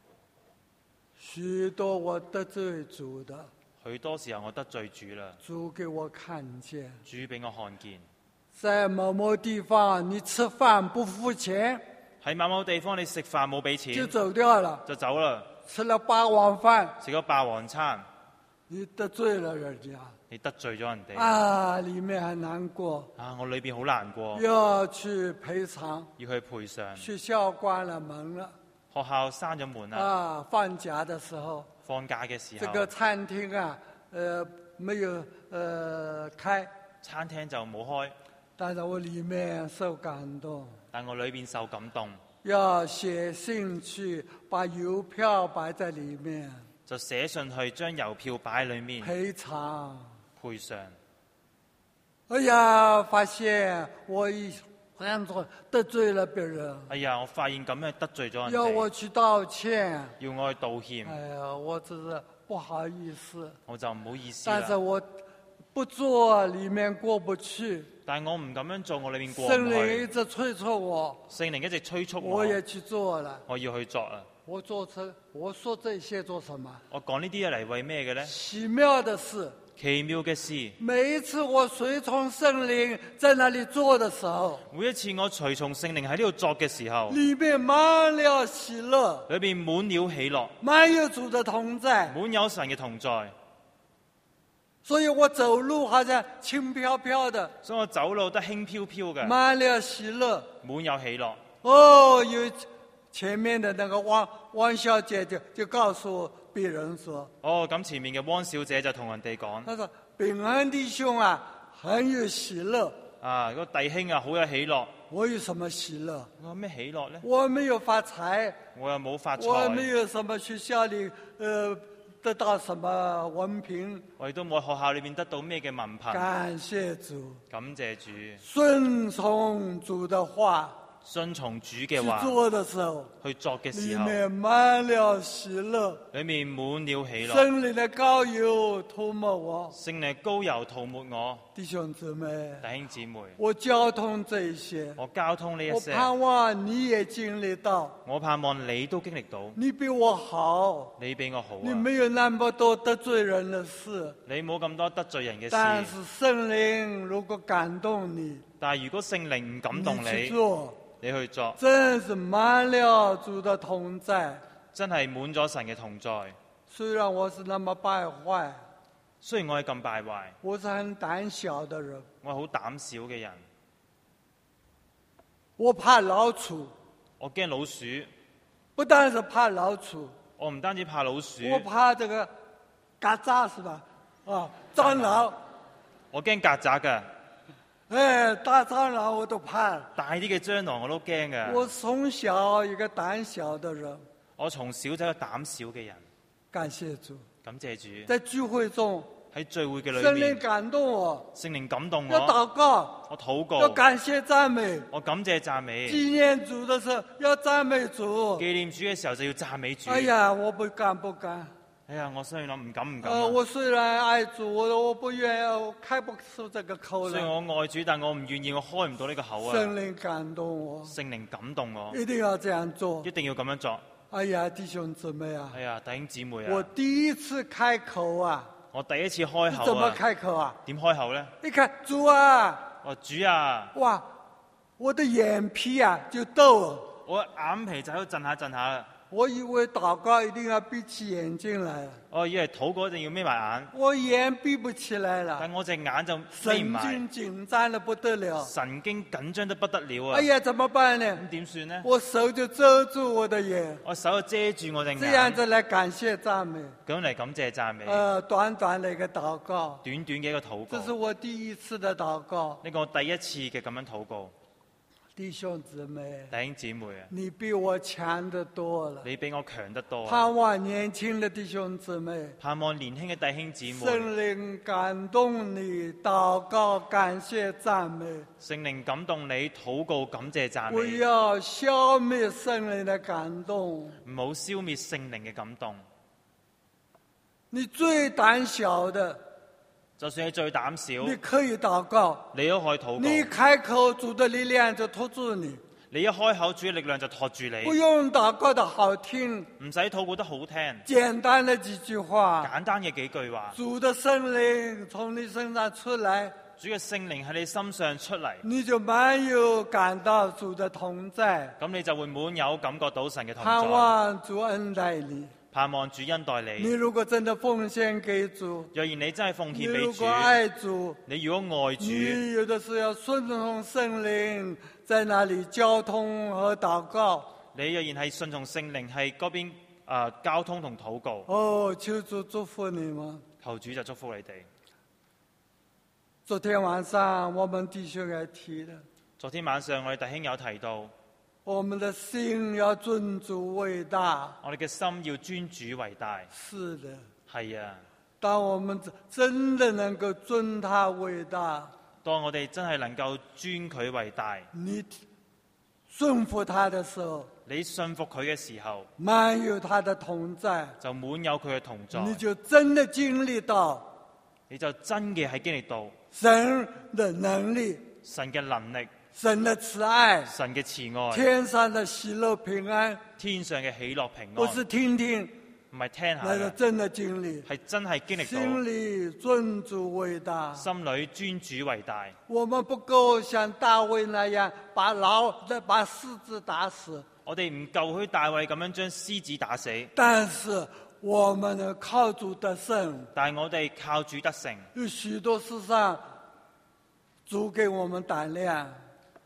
許多我得罪主的， 許多時候我得罪主啦。 主給我看見， 主俾我看見， 在某某地方你吃飯不付錢， 喺某某地方你食飯冇俾錢就走掉了， 就走啦， 吃了霸王飯， 食咗霸王餐， 你得罪了人家， 你得罪咗人哋啊，裏面很難過， 啊！我裏邊好難過， 要去賠償， 要去賠償。 學校關了門了， 學校閂咗門啦， 啊，放假的時候， 放假嘅時這候， 個餐廳啊，呃，沒有呃開， 餐廳就冇開， 但是我裏面受感動， 但我裏邊受感動， 要寫信去把郵票擺在裏面就寫信去將郵票擺喺裏面賠償。 賠償。 哎呀，發現我一這樣做得罪了別人， 哎呀，我發現咁樣得罪咗人要我哋， 去道歉。 要我去道歉， 哎呀，我只是不好意思， 我就唔好意思啦但是。我不做，裏面過不去。 但係我唔咁樣做，我裏面過唔聖靈一去。 直催促我， 聖靈一直催促我， 我也去做了。 我要去作啊！ 我做這，我說這些做什麼？ 我講呢啲嘢嚟為咩嘅呢？ 奇妙的事， 奇妙嘅事， 每一次我隨從聖靈在那裡做的時候， 每一次我隨從聖靈喺呢度作嘅時候， 裏面滿了喜樂， 裏邊滿了喜樂， 滿有主的同在， 滿有神嘅同在， 所以我走路好像輕飄飄的， 所以我走路都輕飄飄嘅， 滿了喜樂， 滿有喜樂。 哦，有前面的那個汪汪小姐就就告訴別人說， 哦，咁前面嘅汪小姐就同人哋講， 他說平安弟兄啊，很有喜樂。 啊，個弟兄啊，好有喜樂。 我有什麼喜樂？ 我有咩喜樂呢？ 我沒有發財， 我又冇發財。 我沒有什麼學校裏，呃，得到什麼文憑。 我亦都冇喺學校裏面得到咩嘅文憑。 感謝主， 感謝主。 順從主的話， 順從主嘅話， 去做的時候， 去作嘅時候， 裏面滿了喜樂， 裏面滿了喜樂。 聖靈的膏油塗抹我， 聖靈膏油塗抹我。 弟兄姊妹， 弟兄姊妹， 我交通這一些， 我交通呢一些， 我盼望你也經歷到， 我盼望你都經歷到。 你比我好， 你比我好啊， 你沒有那麼多得罪人的事， 你冇咁多得罪人嘅事。 但是聖靈如果感動你， 但係如果聖靈唔感動你去你， 做， 你去做， 真是滿了主的同在， 真係滿咗神嘅同在。 雖然我是那麼敗壞， 雖然我係咁敗壞， 我是很膽小的人， 我係好膽小嘅人， 我怕老鼠， 我驚老鼠。 不單是怕老鼠， 我唔單止怕老鼠， 我怕這個曱甴是吧？啊，蟑螂， 我驚曱甴㗎。 哎，大蟑螂我都怕。 大啲嘅蟑螂我都驚㗎。 我從小一個膽小的人， 我從小就係一個膽小嘅人。 感謝主， 感謝主。 在聚會中， 喺聚會嘅裏聖面， 靈感動我， 聖靈感動我， 要禱告， 我禱告， 要感謝讚美， 我感謝讚美。 紀念主的時候要讚美主。 紀念主嘅時候就要讚美主。 哎呀，我不敢不敢。 哎呀，我雖然諗唔敢唔敢、啊呃。我雖然愛主，我我不願意，我開不出這個口來。 雖然我愛主，但我唔願意，我開唔到呢個口啊。 聖靈感動我， 聖靈感動我， 一定要這樣做， 一定要咁樣做。 哎呀，弟兄姊妹啊！ 哎呀，弟兄姊妹啊！ 我第一次開口啊！ 我第一次開口啊！ 怎麼開口啊？ 點開口咧？ 你看主啊！ 我主啊！ 哇！我的眼皮啊就抖， 我眼皮就喺度震下震下啦。 我以為禱告一定要閉起眼睛來， 我以為禱告一定要眯埋眼， 我眼閉不起來了， 但我隻眼就眯唔埋， 神經緊張得不得了， 神經緊張得不得了啊！ 哎呀，怎麼辦呢？ 咁點算呢？ 我手就遮住我的眼， 我手就遮住我隻眼， 這樣子來感謝讚美， 咁嚟感謝讚美。 呃，短短的一個禱告， 短短嘅一個禱告， 這是我第一次的禱告， 呢個我第一次嘅咁樣禱告。 弟兄姊妹， 弟兄姊妹啊， 你比我強得多了， 你比我強得多。 盼望年輕的弟兄姊妹， 盼望年輕嘅弟兄姊妹， 聖靈感動你，禱告感謝讚美， 聖靈感動你，禱告感謝讚美。 不要消滅聖靈的感動， 唔好消滅聖靈嘅感動。 你最膽小的， 就算你最膽小， 你可以禱告， 你都可以禱告。 你開口，主的力量就托住你。 你一開口，主嘅力量就托住你。 不用禱告得好聽， 唔使禱告得好聽， 簡單的幾句話， 簡單嘅幾句話。 主的聖靈從你身上出來， 主嘅聖靈喺你心上出嚟， 你就滿有感到主的同在。 咁你就會滿有感覺到神嘅同在。 盼望主恩待你。 盼望主恩待你。 你如果真的奉獻給主， 若然你真係奉獻俾主， 你如果愛主， 你如果愛主， 你有的時候要順從聖靈，在那裡交通和禱告。 你若然係順從聖靈，係嗰邊啊交通同禱告。 哦，求主祝福你們。 求主就祝福你哋。 昨天晚上我們弟兄也提了， 昨天晚上我哋弟兄有提到， 我們的心要尊主為大。 我哋嘅心要尊主為大。 是的， 係啊。 當我們真的能夠尊他為大， 當我哋真係能夠尊佢為大， 你順服他的時候， 你信服佢嘅時候， 滿有他的同在， 就滿有佢嘅同在， 你就真的經歷到， 你就真嘅係經歷到神的能力， 神嘅能力， 神的慈愛， 神嘅慈愛， 天上的喜樂平安， 天上嘅喜樂平安， 不是聽聽， 唔係聽下那個真的經歷， 係真係經歷到， 心裏尊主為大， 心裏尊主為大。 我們不夠像大衛那樣把老把獅子打死， 我哋唔夠好似大衛咁樣將獅子打死， 但是我們能靠主得勝， 但係我哋靠主得勝。 有許多事上主給我們膽量，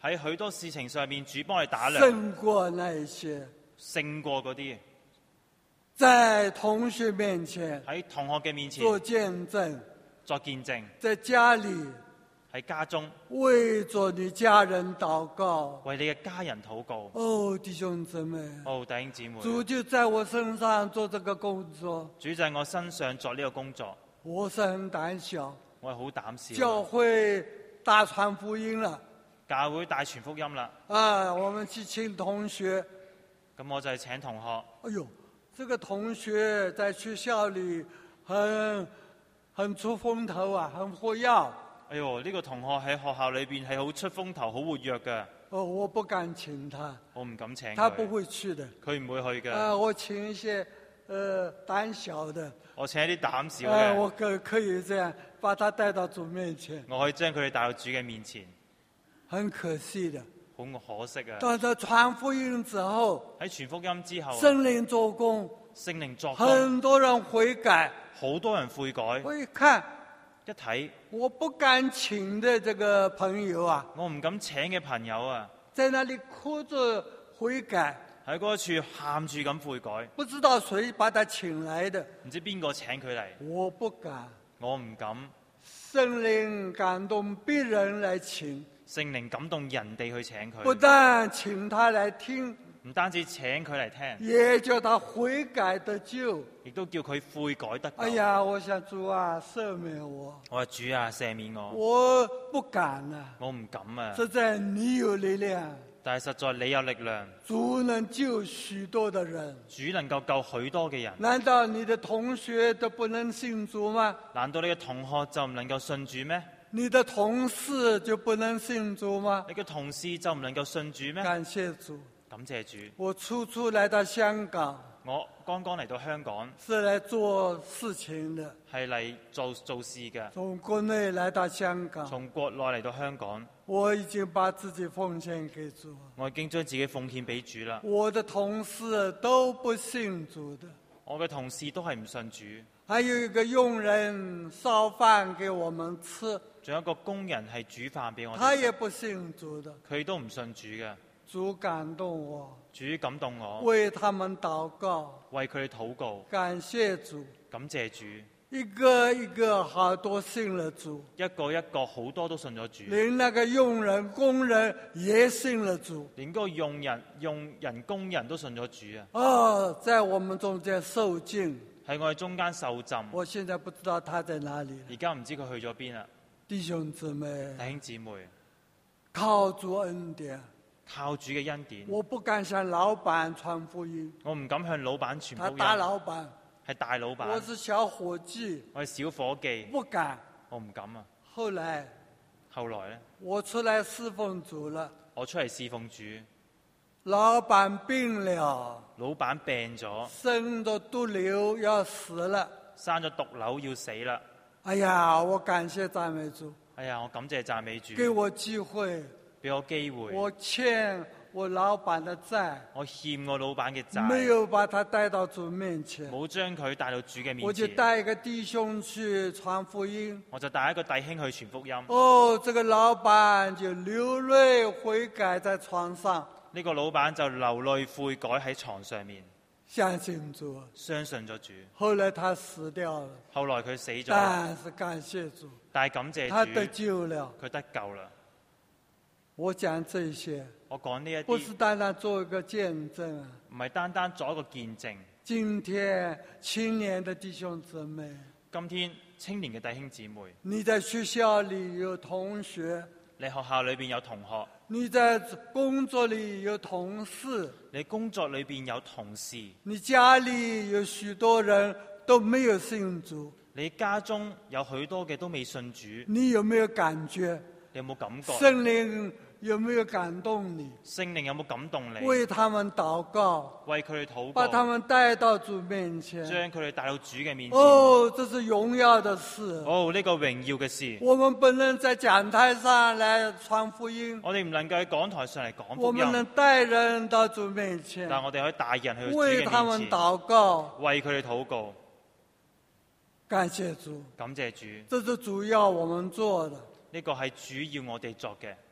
喺許多事情上面，主幫你打量， 勝過那一些， 勝過嗰啲。 在同學面前， 喺同學嘅面前做見證， 作見證。 在家裏， 喺家中為咗你家人禱告， 為你嘅家人禱告。 哦，弟兄姊妹， 哦，弟兄姊妹， 主就在我身上做這個工作， 主就喺我身上作呢個工作。 我是很膽小， 我係好膽小。 教會大傳福音了， 教會大傳福音啦。 啊，我們去請同學， 咁我就係請同學。 哎呦，這個同學在學校裏很很出風頭啊，很活躍。 哎呦，呢、這個同學喺學校裏邊係好出風頭，好活躍嘅。 哦，我不敢請他， 我唔敢請佢。 他不會去的。 佢唔會去嘅。 啊，我請一些，呃，膽小的。 我請一啲膽小嘅。 啊，我可可以這樣把他帶到主面前。 我可以將佢哋帶到主嘅面前。 很可惜的。 好可惜啊！ 到咗傳福音之後， 喺傳福音之後， 聖靈做工， 聖靈作工， 很多人悔改， 好多人悔改。 我一看， 一睇， 我不敢請的這個朋友啊， 我唔敢請嘅朋友啊， 在那裡哭着悔改， 喺嗰處喊住咁悔改， 不知道誰把他請來的， 唔知邊個請佢嚟， 我不敢， 我唔敢。 聖靈感動別人來請， 聖靈感動人哋去請佢， 不但請他來聽， 唔單止請佢嚟聽， 也叫他悔改得救， 亦都叫佢悔改得救。 哎呀，我想主啊，赦免我， 我話主啊，赦免我， 我不敢啊， 我唔敢啊， 實在你有力量， 但係實在你有力量， 主能救許多的人， 主能夠救許多嘅人。 難道你的同學都不能信主嗎？ 難道你嘅同學就唔能夠信主咩？ 你的同事就不能信主嗎？ 你嘅同事就唔能夠信主咩？ 感謝主， 感謝主。 我初初來到香港， 我剛剛嚟到香港， 是來做事情的， 係嚟做做事嘅。 從國內來到香港， 從國內嚟到香港， 我已經把自己奉獻給主， 我已經將自己奉獻俾主啦。 我的同事都不信主的， 我嘅同事都係唔信主。 還有一個傭人燒飯給我們吃， 仲有一個工人係煮飯俾我哋， 他也不信主的， 佢都唔信主嘅。 主感動我， 主感動我， 為他們禱告， 為佢哋禱告， 感謝主， 感謝主。 一個一個好多信了主， 一個一個好多都信咗主， 連那個傭人工人也信了主， 連嗰個用人用人工人都信咗主啊！ 哦，在我們中間受浸， 喺我哋中間受浸。 我現在不知道他在哪裡， 而家唔知佢去咗邊啦。 弟兄姊妹， 弟兄姊妹， 靠主恩典， 靠主嘅恩典， 我不敢向老闆傳福音， 我唔敢向老闆傳福音。 他大老闆， 係大老闆， 我是小伙計， 我係小伙計， 不敢， 我唔敢啊。 後來， 後來呢， 我出來侍奉主了， 我出嚟侍奉主， 老闆病了， 老闆病咗， 生咗毒瘤要死了， 生咗毒瘤要死啦。 哎呀，我感謝讚美主， 哎呀，我感謝讚美主， 給我機會， 俾我機會， 我欠我老闆的債， 我欠我老闆嘅債， 沒有把他帶到主面前， 冇將佢帶到主嘅面前， 我就帶一個弟兄去傳福音， 我就帶一個弟兄去傳福音。 哦，這個老闆就流淚悔改在床上， 呢個老闆就流淚悔改喺床上面， 相信主， 相信咗主。 後來他死掉了， 後來佢死咗， 但是感謝主， 但係感謝主， 他得救了， 佢得救啦。 我講這些， 我講呢一不是啲， 單單做一個見證啊。 唔係單單作一個見證。 今天青年的弟兄姊妹， 今天青年嘅弟兄姊妹， 你在學校裏有同學， 你學校裏邊有同學， 你在工作裏有同事， 你工作裏邊有同事， 你家裏有許多人都沒有信主， 你家中有許多嘅都未信主， 你有沒有感覺？ 你有冇感覺？ 聖靈有沒有感動你？ 聖靈有冇感動你？ 為他們禱告， 為佢哋禱把他告， 們帶到主面前。 將佢哋帶到主嘅面前。 哦，這是榮耀的事。 哦，呢個榮耀嘅事， 我們不能在講台上來傳福音， 我哋唔能夠喺講台上嚟講福我們能音， 帶人到主面前， 但係我哋可以帶人去主為他們嘅面前， 禱告， 為佢哋禱告。 感謝主， 感謝主， 這是主要我們做的。 呢個係主要我哋作嘅。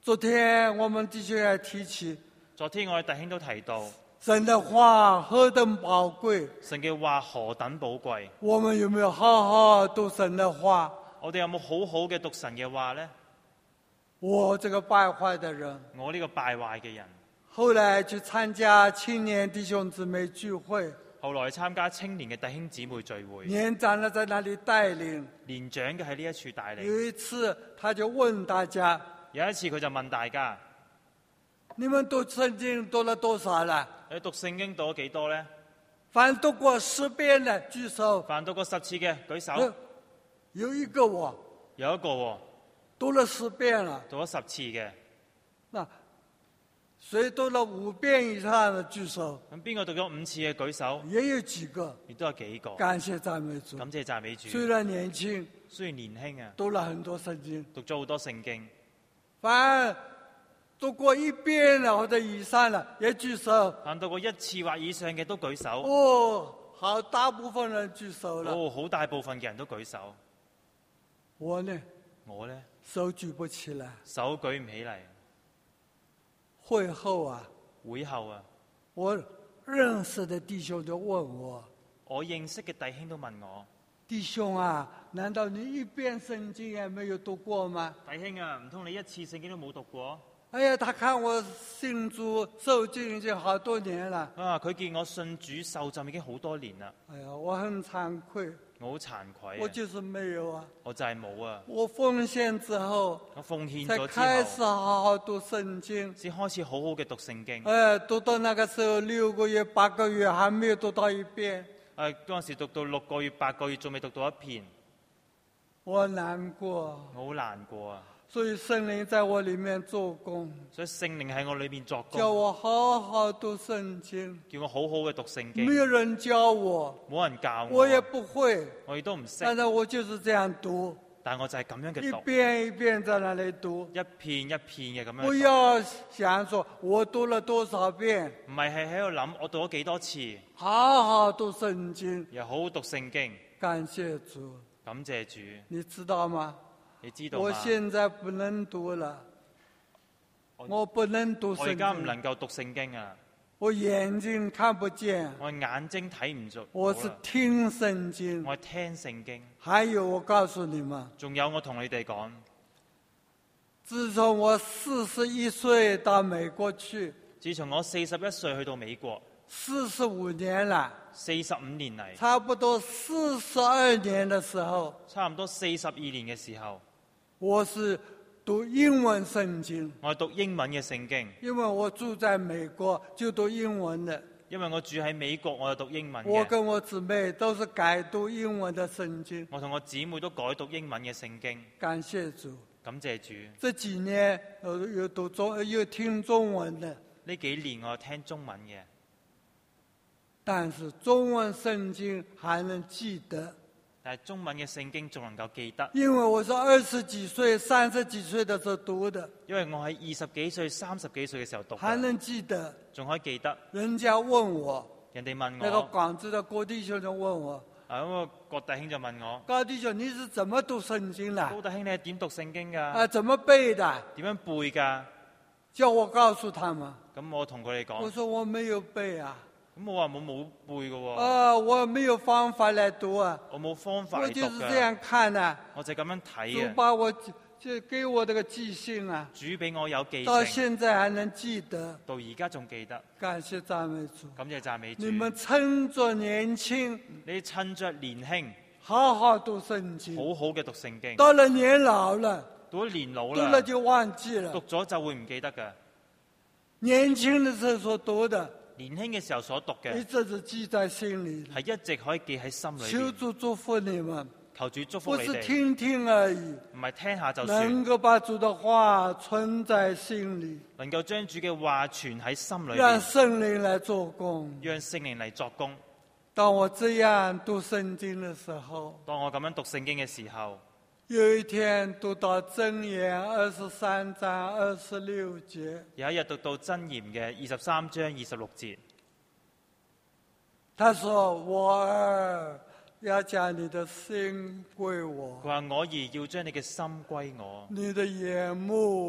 昨天我們弟兄也提起， 昨天我哋弟兄都提到， 神的話何等寶貴， 神嘅話何等寶貴。 我們有沒有好好讀神的話？ 我哋有冇好好嘅讀神嘅話呢？ 我這個敗壞的人， 我呢個敗壞嘅人， 後來去參加青年弟兄姊妹聚會， 後來參加青年嘅弟兄姊妹聚會， 年長的在那裡帶領， 年長嘅喺呢一處帶領。 有一次他就問大家， 有一次佢就問大家： 你們讀聖經讀了多少了？ 你讀聖經讀咗幾多呢？ 凡讀過十遍的舉手。 凡讀過十次嘅舉手。 有一個我， 有一個喎， 讀了十遍了。 讀咗十次嘅。 那誰讀了五遍以上的舉手？ 咁邊個讀咗五次嘅舉手？ 也有幾個， 亦都有幾個。 感謝讚美主。 感謝讚美主。 雖然年輕， 雖然年輕啊， 讀了很多聖經， 讀咗好多聖經。 凡讀過一遍了或者以上了，也舉手。 凡讀過一次或以上嘅都舉手。 哦，好大部分人舉手了。 哦，好大部分嘅人都舉手。 我呢？ 我呢？ 手舉不起來， 手舉唔起嚟。 會後啊， 會後啊， 我認識的弟兄就問我， 我認識嘅弟兄都問我， 弟兄啊，難道你一遍聖經也沒有讀過嗎？ 弟兄啊，唔通你一次聖經都冇讀過？ 哎呀，他看我信主受浸已經好多年了。 啊，佢見我信主受浸已經好多年啦。 哎呀，我很慚愧。 我好慚愧、啊。 我就是沒有啊。 我就係冇啊。 我奉獻之後， 我奉獻咗之後， 才開始好好讀聖經。 先開始好好嘅讀聖經。 哎，讀到那個時候六個月、八個月，還沒有讀到一遍。 誒，嗰陣時讀到六個月、八個月，仲未讀到一遍。 我難過。 我好難過啊。 所以聖靈在我裏面做工， 所以聖靈喺我裏面作工， 叫我好好讀聖經， 叫我好好嘅讀聖經。 沒有人教我， 冇人教我， 我也不會， 我亦都唔識。 但是我就是這樣讀， 但我就係咁樣嘅讀， 一遍一遍在那裏讀， 一片一片嘅咁樣讀。 不要想說我讀了多少遍， 唔係係喺度諗我讀咗幾多次， 好好讀聖經， 又好好讀聖經。 感謝主， 感謝主。 你知道嗎？ 你知道嗎？ 我現在不能讀了，我，我不能讀聖經。 我而家唔能夠讀聖經啊！ 我眼睛看不見， 我眼睛睇唔着。 我是聽聖經， 我係聽聖經。 還有我告訴你們， 仲有我同你哋講， 自從我四十一歲到美國去， 自從我四十一歲去到美國， 四十五年啦， 四十五年嚟， 差不多四十二年的時候， 差唔多四十二年嘅時候， 我是讀英文聖經。 我係讀英文嘅聖經， 因為我住在美國，就讀英文的。 因為我住喺美國，我就讀英文嘅。 我跟我姊妹都是改讀英文的聖經。 我同我姊妹都改讀英文嘅聖經。 感謝主， 感謝主。 這幾年又又讀中又聽中文的。 呢幾年我聽中文嘅， 但是中文聖經還能記得。 但係中文嘅聖經仲能夠記得。 因為我是二十幾歲、三十幾歲的時候讀的。 因為我喺二十幾歲、三十幾歲嘅時候讀。 還能記得。 仲可以記得。 人家問我， 人哋問我， 那個廣州的郭弟兄就問我， 啊咁個郭弟兄就問我， 高弟兄你是怎麼讀聖經的？ 高弟兄你係點讀聖經噶？ 啊，怎麼背的？ 點樣背噶？ 叫我告訴他們。 咁我同佢哋講， 我說我沒有背啊。 咁我話冇冇背嘅喎。 啊，我沒有方法來讀啊。 我冇方法嚟讀㗎。 我就是這樣看啊。 我就咁樣睇啊。 主把我就給我這個記性啊。 主俾我有記性。 到現在還能記得。 到而家仲記得。 感謝讚美主。 感謝讚美主。 你們趁着年輕， 你趁着年輕， 好好讀聖經。 好好嘅讀聖經。 到了年老了， 到咗年老啦， 讀了就忘記了。 讀咗就會唔記得㗎。 年輕的時候所讀的。 年輕嘅時候所讀嘅， 一直是記在心裏， 係一直可以記喺心裏。 求主祝福你們， 求主祝福你哋。 不是聽聽而已， 唔係聽下就算。 能夠把主的話存在心裏， 能夠將主嘅話存喺心裏， 讓聖靈來做工， 讓聖靈嚟作工。 當我這樣讀聖經的時候， 當我咁樣讀聖經嘅時候， 有一天讀到箴言二十三章二十六節， 有一日讀到箴言嘅二十三章二十六節， 他說：我兒要將你的心歸我。 佢話我兒要將你嘅心歸我， 你的眼目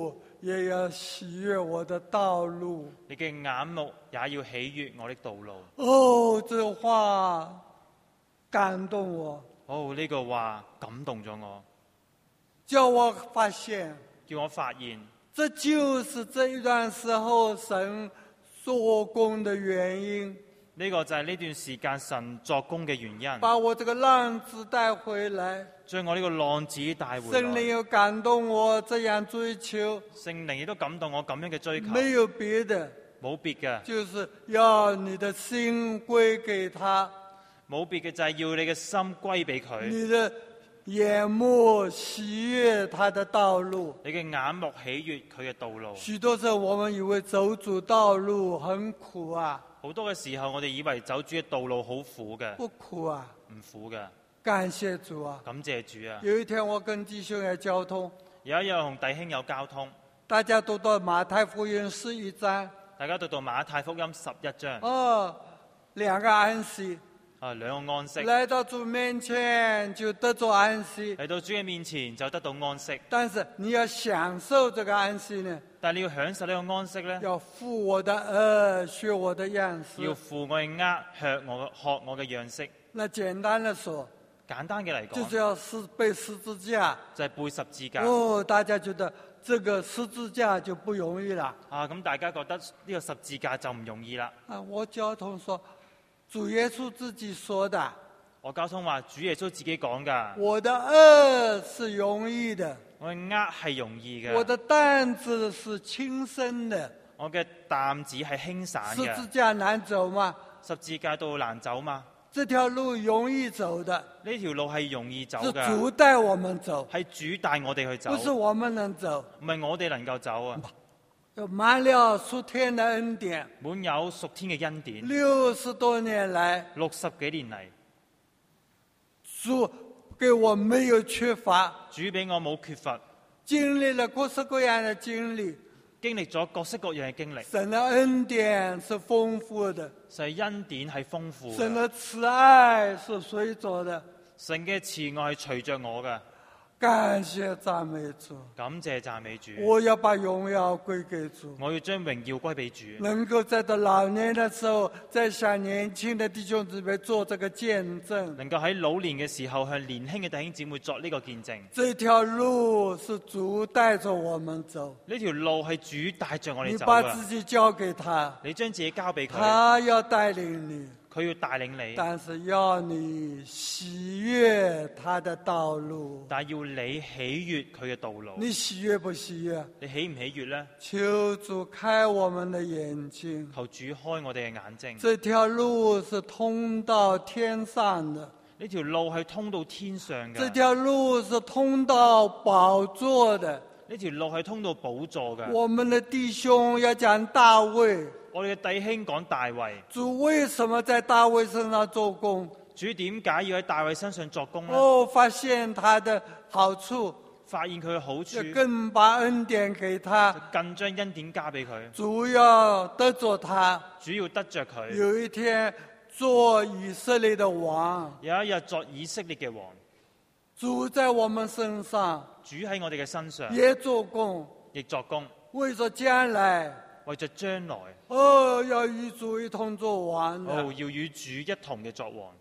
也要喜悦我的道路。 你嘅眼目也要喜悅我的道路。 哦，這話感動我。 哦，呢個話感動咗我， 叫我發現， 叫我發現， 這就是這一段時候神做工的原因。 呢個就係呢段時間神作工嘅原因， 把我這個浪子帶回來， 將我呢個浪子帶回來。 聖靈又感動我這樣追求， 聖靈亦都感動我咁樣嘅追求。 沒有別的， 冇別嘅， 就是要你的心歸給他。 冇別嘅就係要你嘅心歸俾佢。 你的眼目喜悅他的道路， 你嘅眼目喜悅佢嘅道路。 許多時候我們以為走主道路很苦啊， 好多嘅時候我哋以為走主嘅道路好苦嘅， 不苦啊， 唔苦嘅。 感謝主啊！ 感謝主啊！ 有一天我跟弟兄有交通， 有一日同弟兄有交通， 大家讀到馬太福音十一章， 大家讀到馬太福音十一章， 哦，兩個安息。 啊，兩個安息， 來到主面前就得着安息， 嚟到主嘅面前就得到安息。 但是你要享受這個安息呢？ 但係你要享受呢個安息呢？ 要負我的軛，學我的樣式。 要負我嘅軛，學我學我嘅樣式。 那簡單的說， 簡單嘅嚟講， 就是要是背十字架， 就係背十字架。 哦，大家覺得這個十字架就不容易啦。 啊，咁大家覺得呢個十字架就唔容易啦。 啊，我交通說。主耶穌自己說的， 我交通話主耶穌自己講噶。 我的軛是容易的， 我嘅軛係容易嘅。 我的擔子是輕身的， 我嘅擔子係輕省嘅。 十字架難走嗎？ 十字架道難走嘛？ 這條路容易走的， 呢條路係容易走嘅。 是主帶我們走， 係主帶我哋去走， 不是我們能走， 唔係我哋能夠走啊。 滿了屬天的恩典， 滿有屬天嘅恩典。 六十多年來， 六十幾年嚟， 主給我沒有缺乏， 主俾我冇缺乏， 經歷了各式各樣的經歷， 經歷咗各式各樣嘅經歷。 神的恩典是豐富的， 神恩典係豐富嘅， 神的慈愛是隨着的， 神嘅慈愛係隨着我嘅。 感謝讚美主， 感謝讚美主。 我要把榮耀歸給主， 我要將榮耀歸俾主。 能夠在到老年的時候，再向年輕的弟兄姊妹做這個見證， 能夠喺老年嘅時候向年輕嘅弟兄姊妹作呢個見證。 這條路是主帶着我們走， 呢條路係主帶着我哋走嘅。 你把自己交給他， 你將自己交俾佢， 他要帶領你， 佢要帶領你， 但是要你喜悅他的道路。 但係要你喜悅佢嘅道路。 你喜悅不喜悅？ 你喜唔喜悅呢？ 求主開我們的眼睛， 求主開我哋嘅眼睛。 這條路是通到天上的， 呢條路係通到天上嘅。 這條路是通到寶座的， 呢條路係通到寶座嘅。 我們的弟兄要講大衛， 我哋嘅弟兄講大衛， 主為什麼在大衛身上做工？ 主點解要喺大衛身上作工呢？ 哦，發現他的好處， 發現佢嘅好處， 更把恩典給他， 更將恩典加俾佢。 主要得着他， 主要得着佢。 有一天做以色列的王， 有一日作以色列嘅王。 主在我們身上， 主喺我哋嘅身上也做工， 亦作工， 為咗將來， 為着將來， 哦，要與主一同做王的。 哦，要與主一同嘅作王。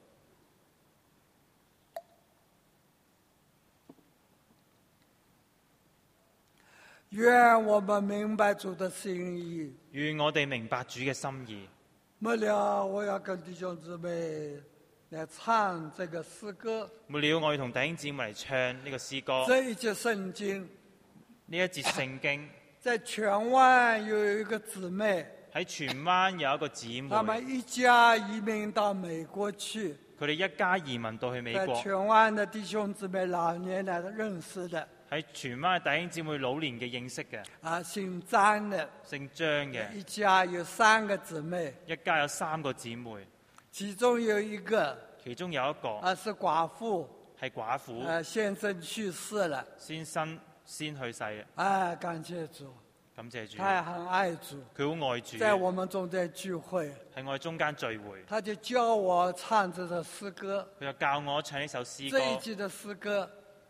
願我們明白主的心意。 願我哋明白主嘅心意。 末了，我要跟弟兄姊妹來唱這個詩歌。 末了，我要同弟兄姊妹嚟唱呢個詩歌。 這一節聖經， 呢一節聖經， 在荃灣有一個姊妹， 喺荃灣有一個姊妹， 他們一家移民到美國去。 佢哋一家移民到去美國。 在荃灣的弟兄姊妹老年來認識的。 喺荃灣嘅弟兄姊妹老年嘅認識嘅。 啊，姓張嘅， 姓張嘅。 一家有三個姊妹。 一家有三個姊妹。 其中有一個。 其中有一個。 啊，是寡婦。 係寡婦。 啊，先生去世了。 先生先去世。 啊，感謝主。 感謝主。 他很愛主。 佢好愛主。 在我們中間聚會。 喺我哋中間聚會。 他就教我唱這首詩歌。 佢就教我唱呢首詩歌。 這一句的詩歌。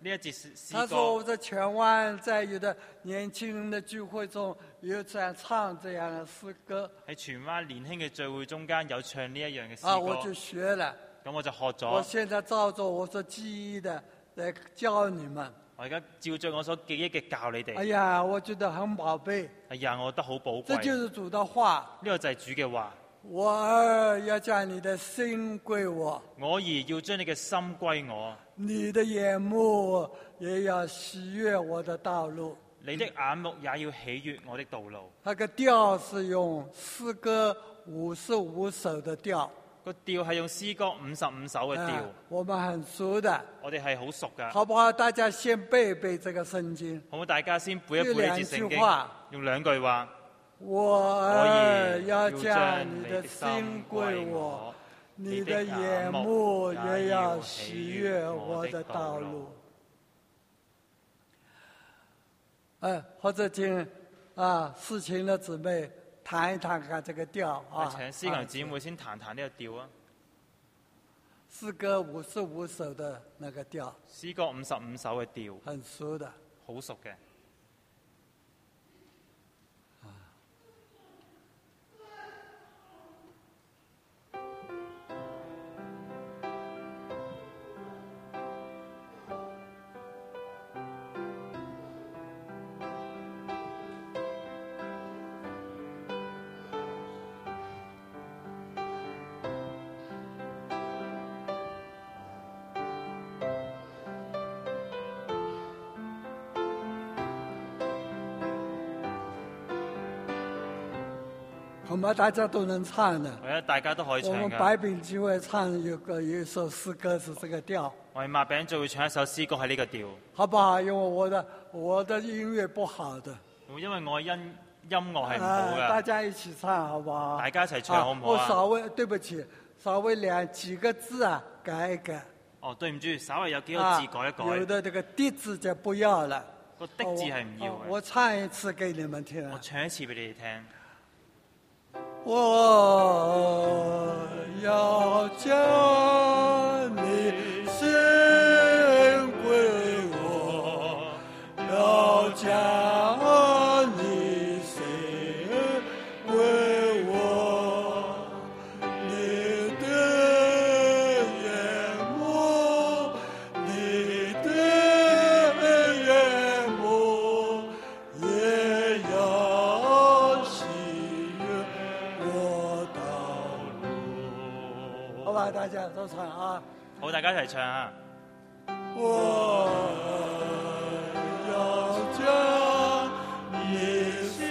呢一節詩他說我在荃灣在有的年輕人的聚會中有這樣唱這樣的詩歌。 喺荃灣年輕嘅聚會中間有唱呢一樣嘅詩歌。 啊，我就學了。 咁我就學咗。 我現在照着我所記憶的來教你們。 我而家照着我所記憶嘅教你哋。 哎呀，我覺得很寶貝。 哎呀，我覺得好寶貴。 這就是主的話。 呢個就係主嘅話。 我兒要將你的心歸我。 我兒要將你嘅心歸我。 你的眼目也要喜悅我的道路。 你的眼目也要喜悅我的道路。 那個調是用詩歌五十五首的調。 個調係用詩歌五十五首嘅調。 啊，我們很熟的。 我哋係好熟噶。 好不好？大家先背背這個聖經。 好唔好？大家先背一背呢節聖經。用兩句話。 我兒要將你的心歸我，你的眼目也要喜悅我的道路。誒，或者請啊，事情的姊妹彈一彈下這個調啊。 請司琴姊妹先彈彈呢個調啊。 詩歌五十五首的那個調。 詩歌五十五首嘅調。 很熟的。 好熟嘅。 我們大家都能唱的， 我覺得大家都可以唱嘅。 我們白餅聚會唱有個有一首詩歌是這個調。 我哋麥餅就會唱一首詩歌喺呢個調， 好不好？因為我的我的音樂不好的， 因為我音音樂係唔好嘅、 啊。大家一起唱好不好？ 大家一齊唱好唔好啊？ 我稍微對不起，稍微兩幾個字啊改一改。 哦，對唔住，稍微有幾個字改一改。 啊、有的這個的字就不要了。 個的字係唔要嘅、 哦。我唱一次給你們聽。 我唱一次俾你哋聽。 我要將你心歸我，要將你心歸我，你的眼目，你的眼目也要喜悅我道路。好吧，大家都唱啊！ 好，大家一齊唱啊！ 我要將你心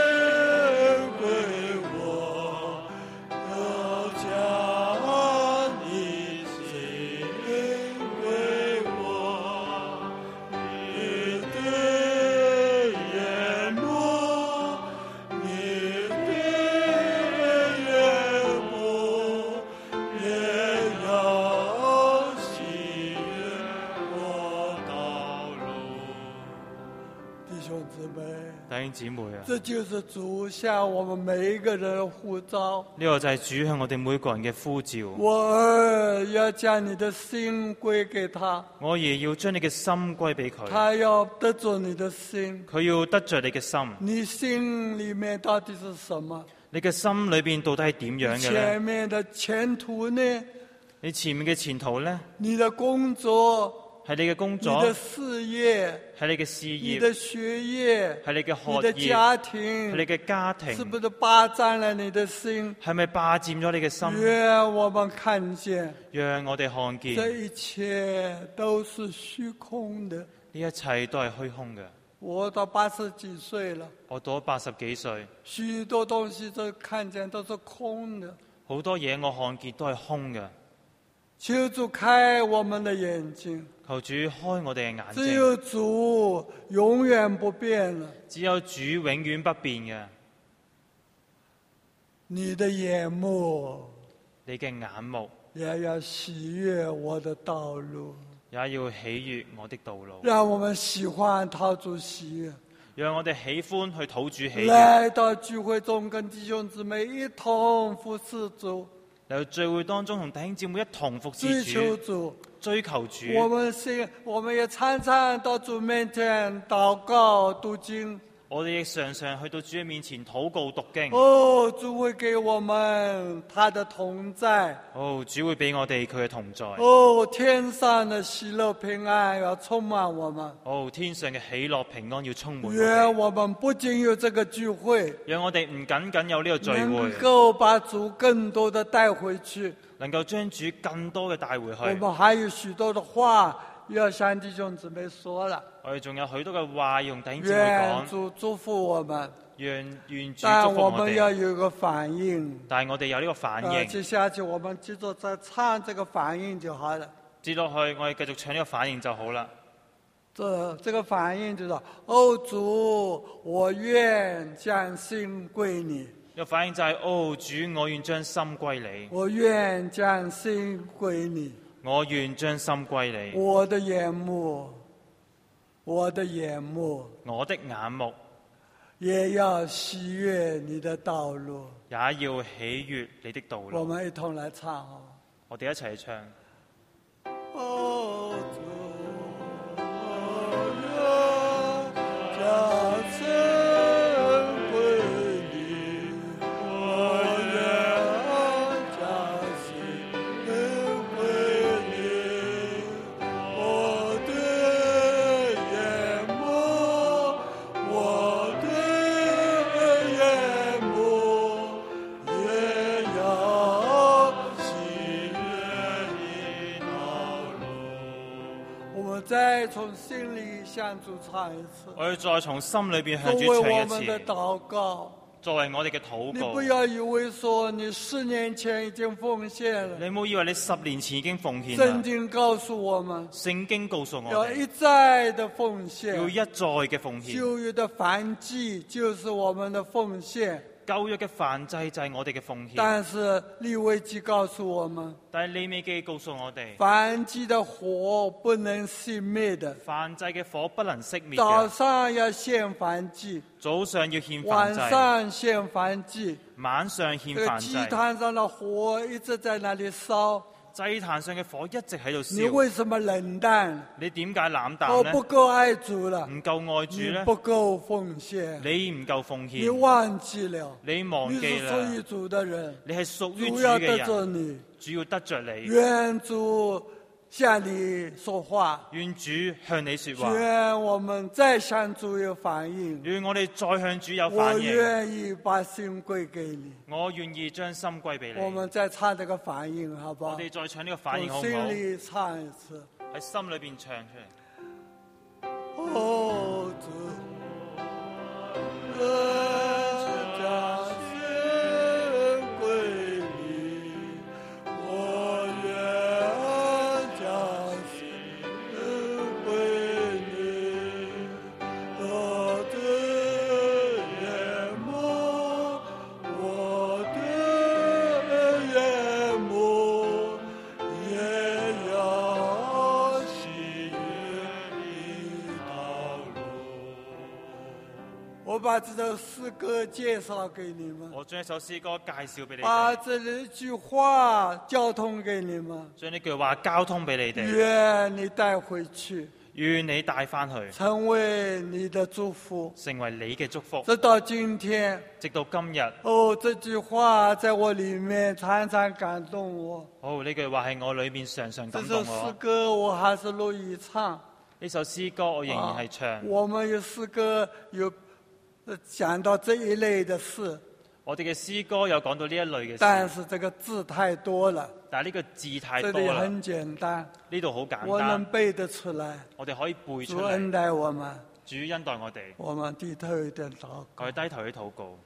歸我，要將你心歸我，你的眼目，你的眼目也要喜悅我道路。弟兄姊妹， 弟兄姊妹啊， 這就是主向我們每一個人呼召。 呢個就係主向我哋每個人嘅呼召。 我兒要將你的心歸給他， 我兒要將你嘅心歸俾佢。 他要得着你的心， 佢要得着你嘅心。 你心裏面到底是什麼？ 你嘅心裏邊到底係點樣嘅咧？ 前面的前途呢？ 你前面嘅前途呢？ 你的工作？ 係你嘅工作， 你的事業， 係你嘅事業， 你的學業， 係你嘅學業， 你的家庭， 係你嘅家庭， 是不是霸佔了你的心？ 係咪霸佔咗你嘅心？ 讓我們看見， 讓我哋看見， 這一切都是虛空的。 呢一切都係虛空嘅。 我到八十幾歲了， 我到八十幾歲， 許多東西都看見都是空的， 好多嘢我看見都係空嘅。 求主開我們的眼睛， 求主開我哋嘅眼睛。 只有主永遠不變了， 只有主永遠不變嘅。 你的眼目， 你嘅眼目也要喜悅我的道路， 也要喜悅我的道路。 讓我們喜歡討主喜悅， 讓我哋喜歡去討主喜悅。 來到聚會中跟弟兄姊妹一同服侍主。 嚟嚟到聚會當中同弟兄姊妹一同服追侍主， 求主。 追求主。 我們是，我們也常常到主面前禱告讀經。 我哋亦常常去到主嘅面前禱告讀經。 哦，主會給我們他的同在。 哦，主會俾我哋佢嘅同在。 哦，天上的喜樂平安要充滿我們。 哦，天上嘅喜樂平安要充滿我哋。 願我們不僅有這個聚會， 讓我哋唔僅僅有呢個聚會， 能夠把主更多的帶回去， 能夠將主更多嘅帶回去。 我們還有許多的話要向弟兄姊妹說了。 我哋仲有許多嘅話要用弟兄姊妹願講。 主祝福我們， 願願主但我祝福我們要哋。 有一個反應。 但係我哋有呢個反呃， 應。 接下去我們繼續再唱這個反應就好了。 接落去我哋繼續唱呢個反應就好啦。 這這個反應就是：哦主，我願將心歸你。 呢個反應就係：哦主，我願將心歸你。 我願將心歸你。 我願將心歸你。 我的眼目，我的眼目， 我的眼目也要喜悅你的道路。 也要喜悅你的道路。 我們一同來唱哦。 我哋一齊唱。 哦主，我願將心歸你，我願將心歸你，我的眼目，我的眼目也要喜悅你道路。我們再從心裡向主唱一次。 我要再從心裏邊向作為主唱一我們的次， 禱告， 作為我哋嘅禱告。 你不要以為說你十年前已經奉獻了。 你唔好以為你十年前已經奉獻聖啦。 經告訴我們， 聖經告訴我要哋一再的奉獻。 要一再嘅奉獻。 舊約的燔祭就是我們的奉獻， 舊約嘅燔祭就係我哋嘅奉獻。 但是利未記告訴我們， 但係利未記告訴我哋， 燔祭的火不能熄滅的。 燔祭嘅火不能熄滅早嘅。 上要獻燔祭， 早上要獻晚燔祭， 上獻燔祭。 晚上獻這個祭燔祭。 壇上的火一直在那裡燒。 祭壇上嘅火一直喺度你燒。 為什麼冷淡？ 你點解冷淡呢？ 我不夠愛主了， 唔夠愛主呢？ 你不夠奉獻， 你唔夠奉你獻， 忘記了， 你忘你記是屬於啦。 主的人， 你係屬於主主要得嘅人， 着你， 主要得着你。 願主向你說話， 願主向你說話。 願我們再向主有反應。 願我哋再向主有我反應。 願意把心歸給你。 我願意將心歸俾你。 我們再唱這個反應，好不好？ 我哋再唱呢個反應好從心唔好？ 裏唱一次。 喺心裏邊唱出嚟。 哦，主，我將心歸你，我願將心歸你，我的眼目，我的眼目也要喜悅你道路。我把這首詩歌介紹給你們， 我將一首詩歌介紹俾你哋， 把這一句話交通給你們， 將呢句話交通俾你哋， 願你帶回去， 願你帶翻去， 成為你的祝福， 成為你嘅祝福。 直到今天。 直到今日， 哦，這句話在我裏面常常感動我。 好，呢句話喺我裏面常常這感動首詩我。 歌我還是樂意唱。 呢首詩歌我仍然係唱。 啊我們有詩歌有呃講到這一類的事， 我哋嘅詩歌有講到呢一類嘅事， 但是這個字太多了， 但係呢個字太這多啦。 裡很簡單， 呢度好簡我能單， 背得出來。 我哋可以背出主恩嚟。 待我們， 主恩待我哋， 我們低頭一點禱我告。 哋低頭去禱告。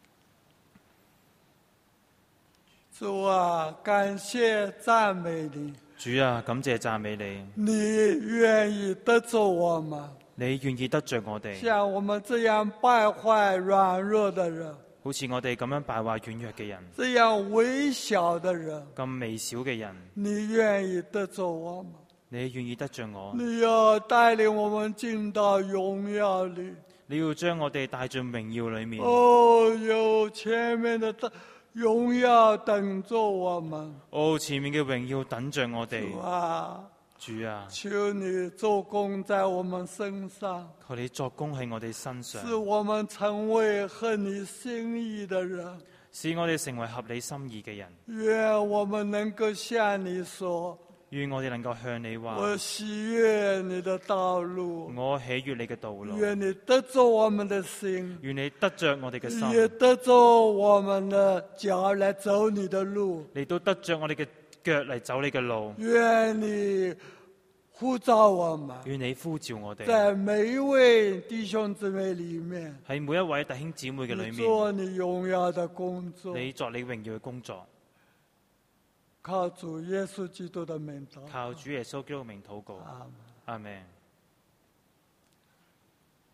主啊，感謝讚美你， 主啊，感謝讚美你， 你願意得着我們， 你願意得着我哋， 像我們這樣敗壞軟弱的人， 好似我哋咁樣敗壞軟弱嘅人， 這樣微小的人， 咁微小嘅人， 你願意得着我們， 你願意得着我， 你要帶領我們進到榮耀裏。 你要將我哋帶進榮耀裏面。 哦，有前面的榮耀等着我們。 哦，前面嘅榮耀等着我哋。 主啊， 主啊， 求你做工在我們身上， 求你作工喺我哋身上， 使我們成為合你心意的人， 使我哋成為合你心意嘅人。 願我們能夠向你說， 願我哋能夠向你話， 我喜悅你的道路， 我喜悅你嘅道路。 願你得着我們的心， 願你得着我哋嘅心， 也得着我們的腳來走你的路， 你都得着我哋嘅腳嚟走你嘅路。 願你呼召我們， 願你呼召我哋， 在每一位弟兄姊妹裏面， 喺每一位弟兄姊妹嘅裏面， 做你榮耀的工作， 你作你榮耀嘅工作。 靠主耶穌基督的名禱告， 靠主耶穌基督嘅名禱告。 阿們。 阿們。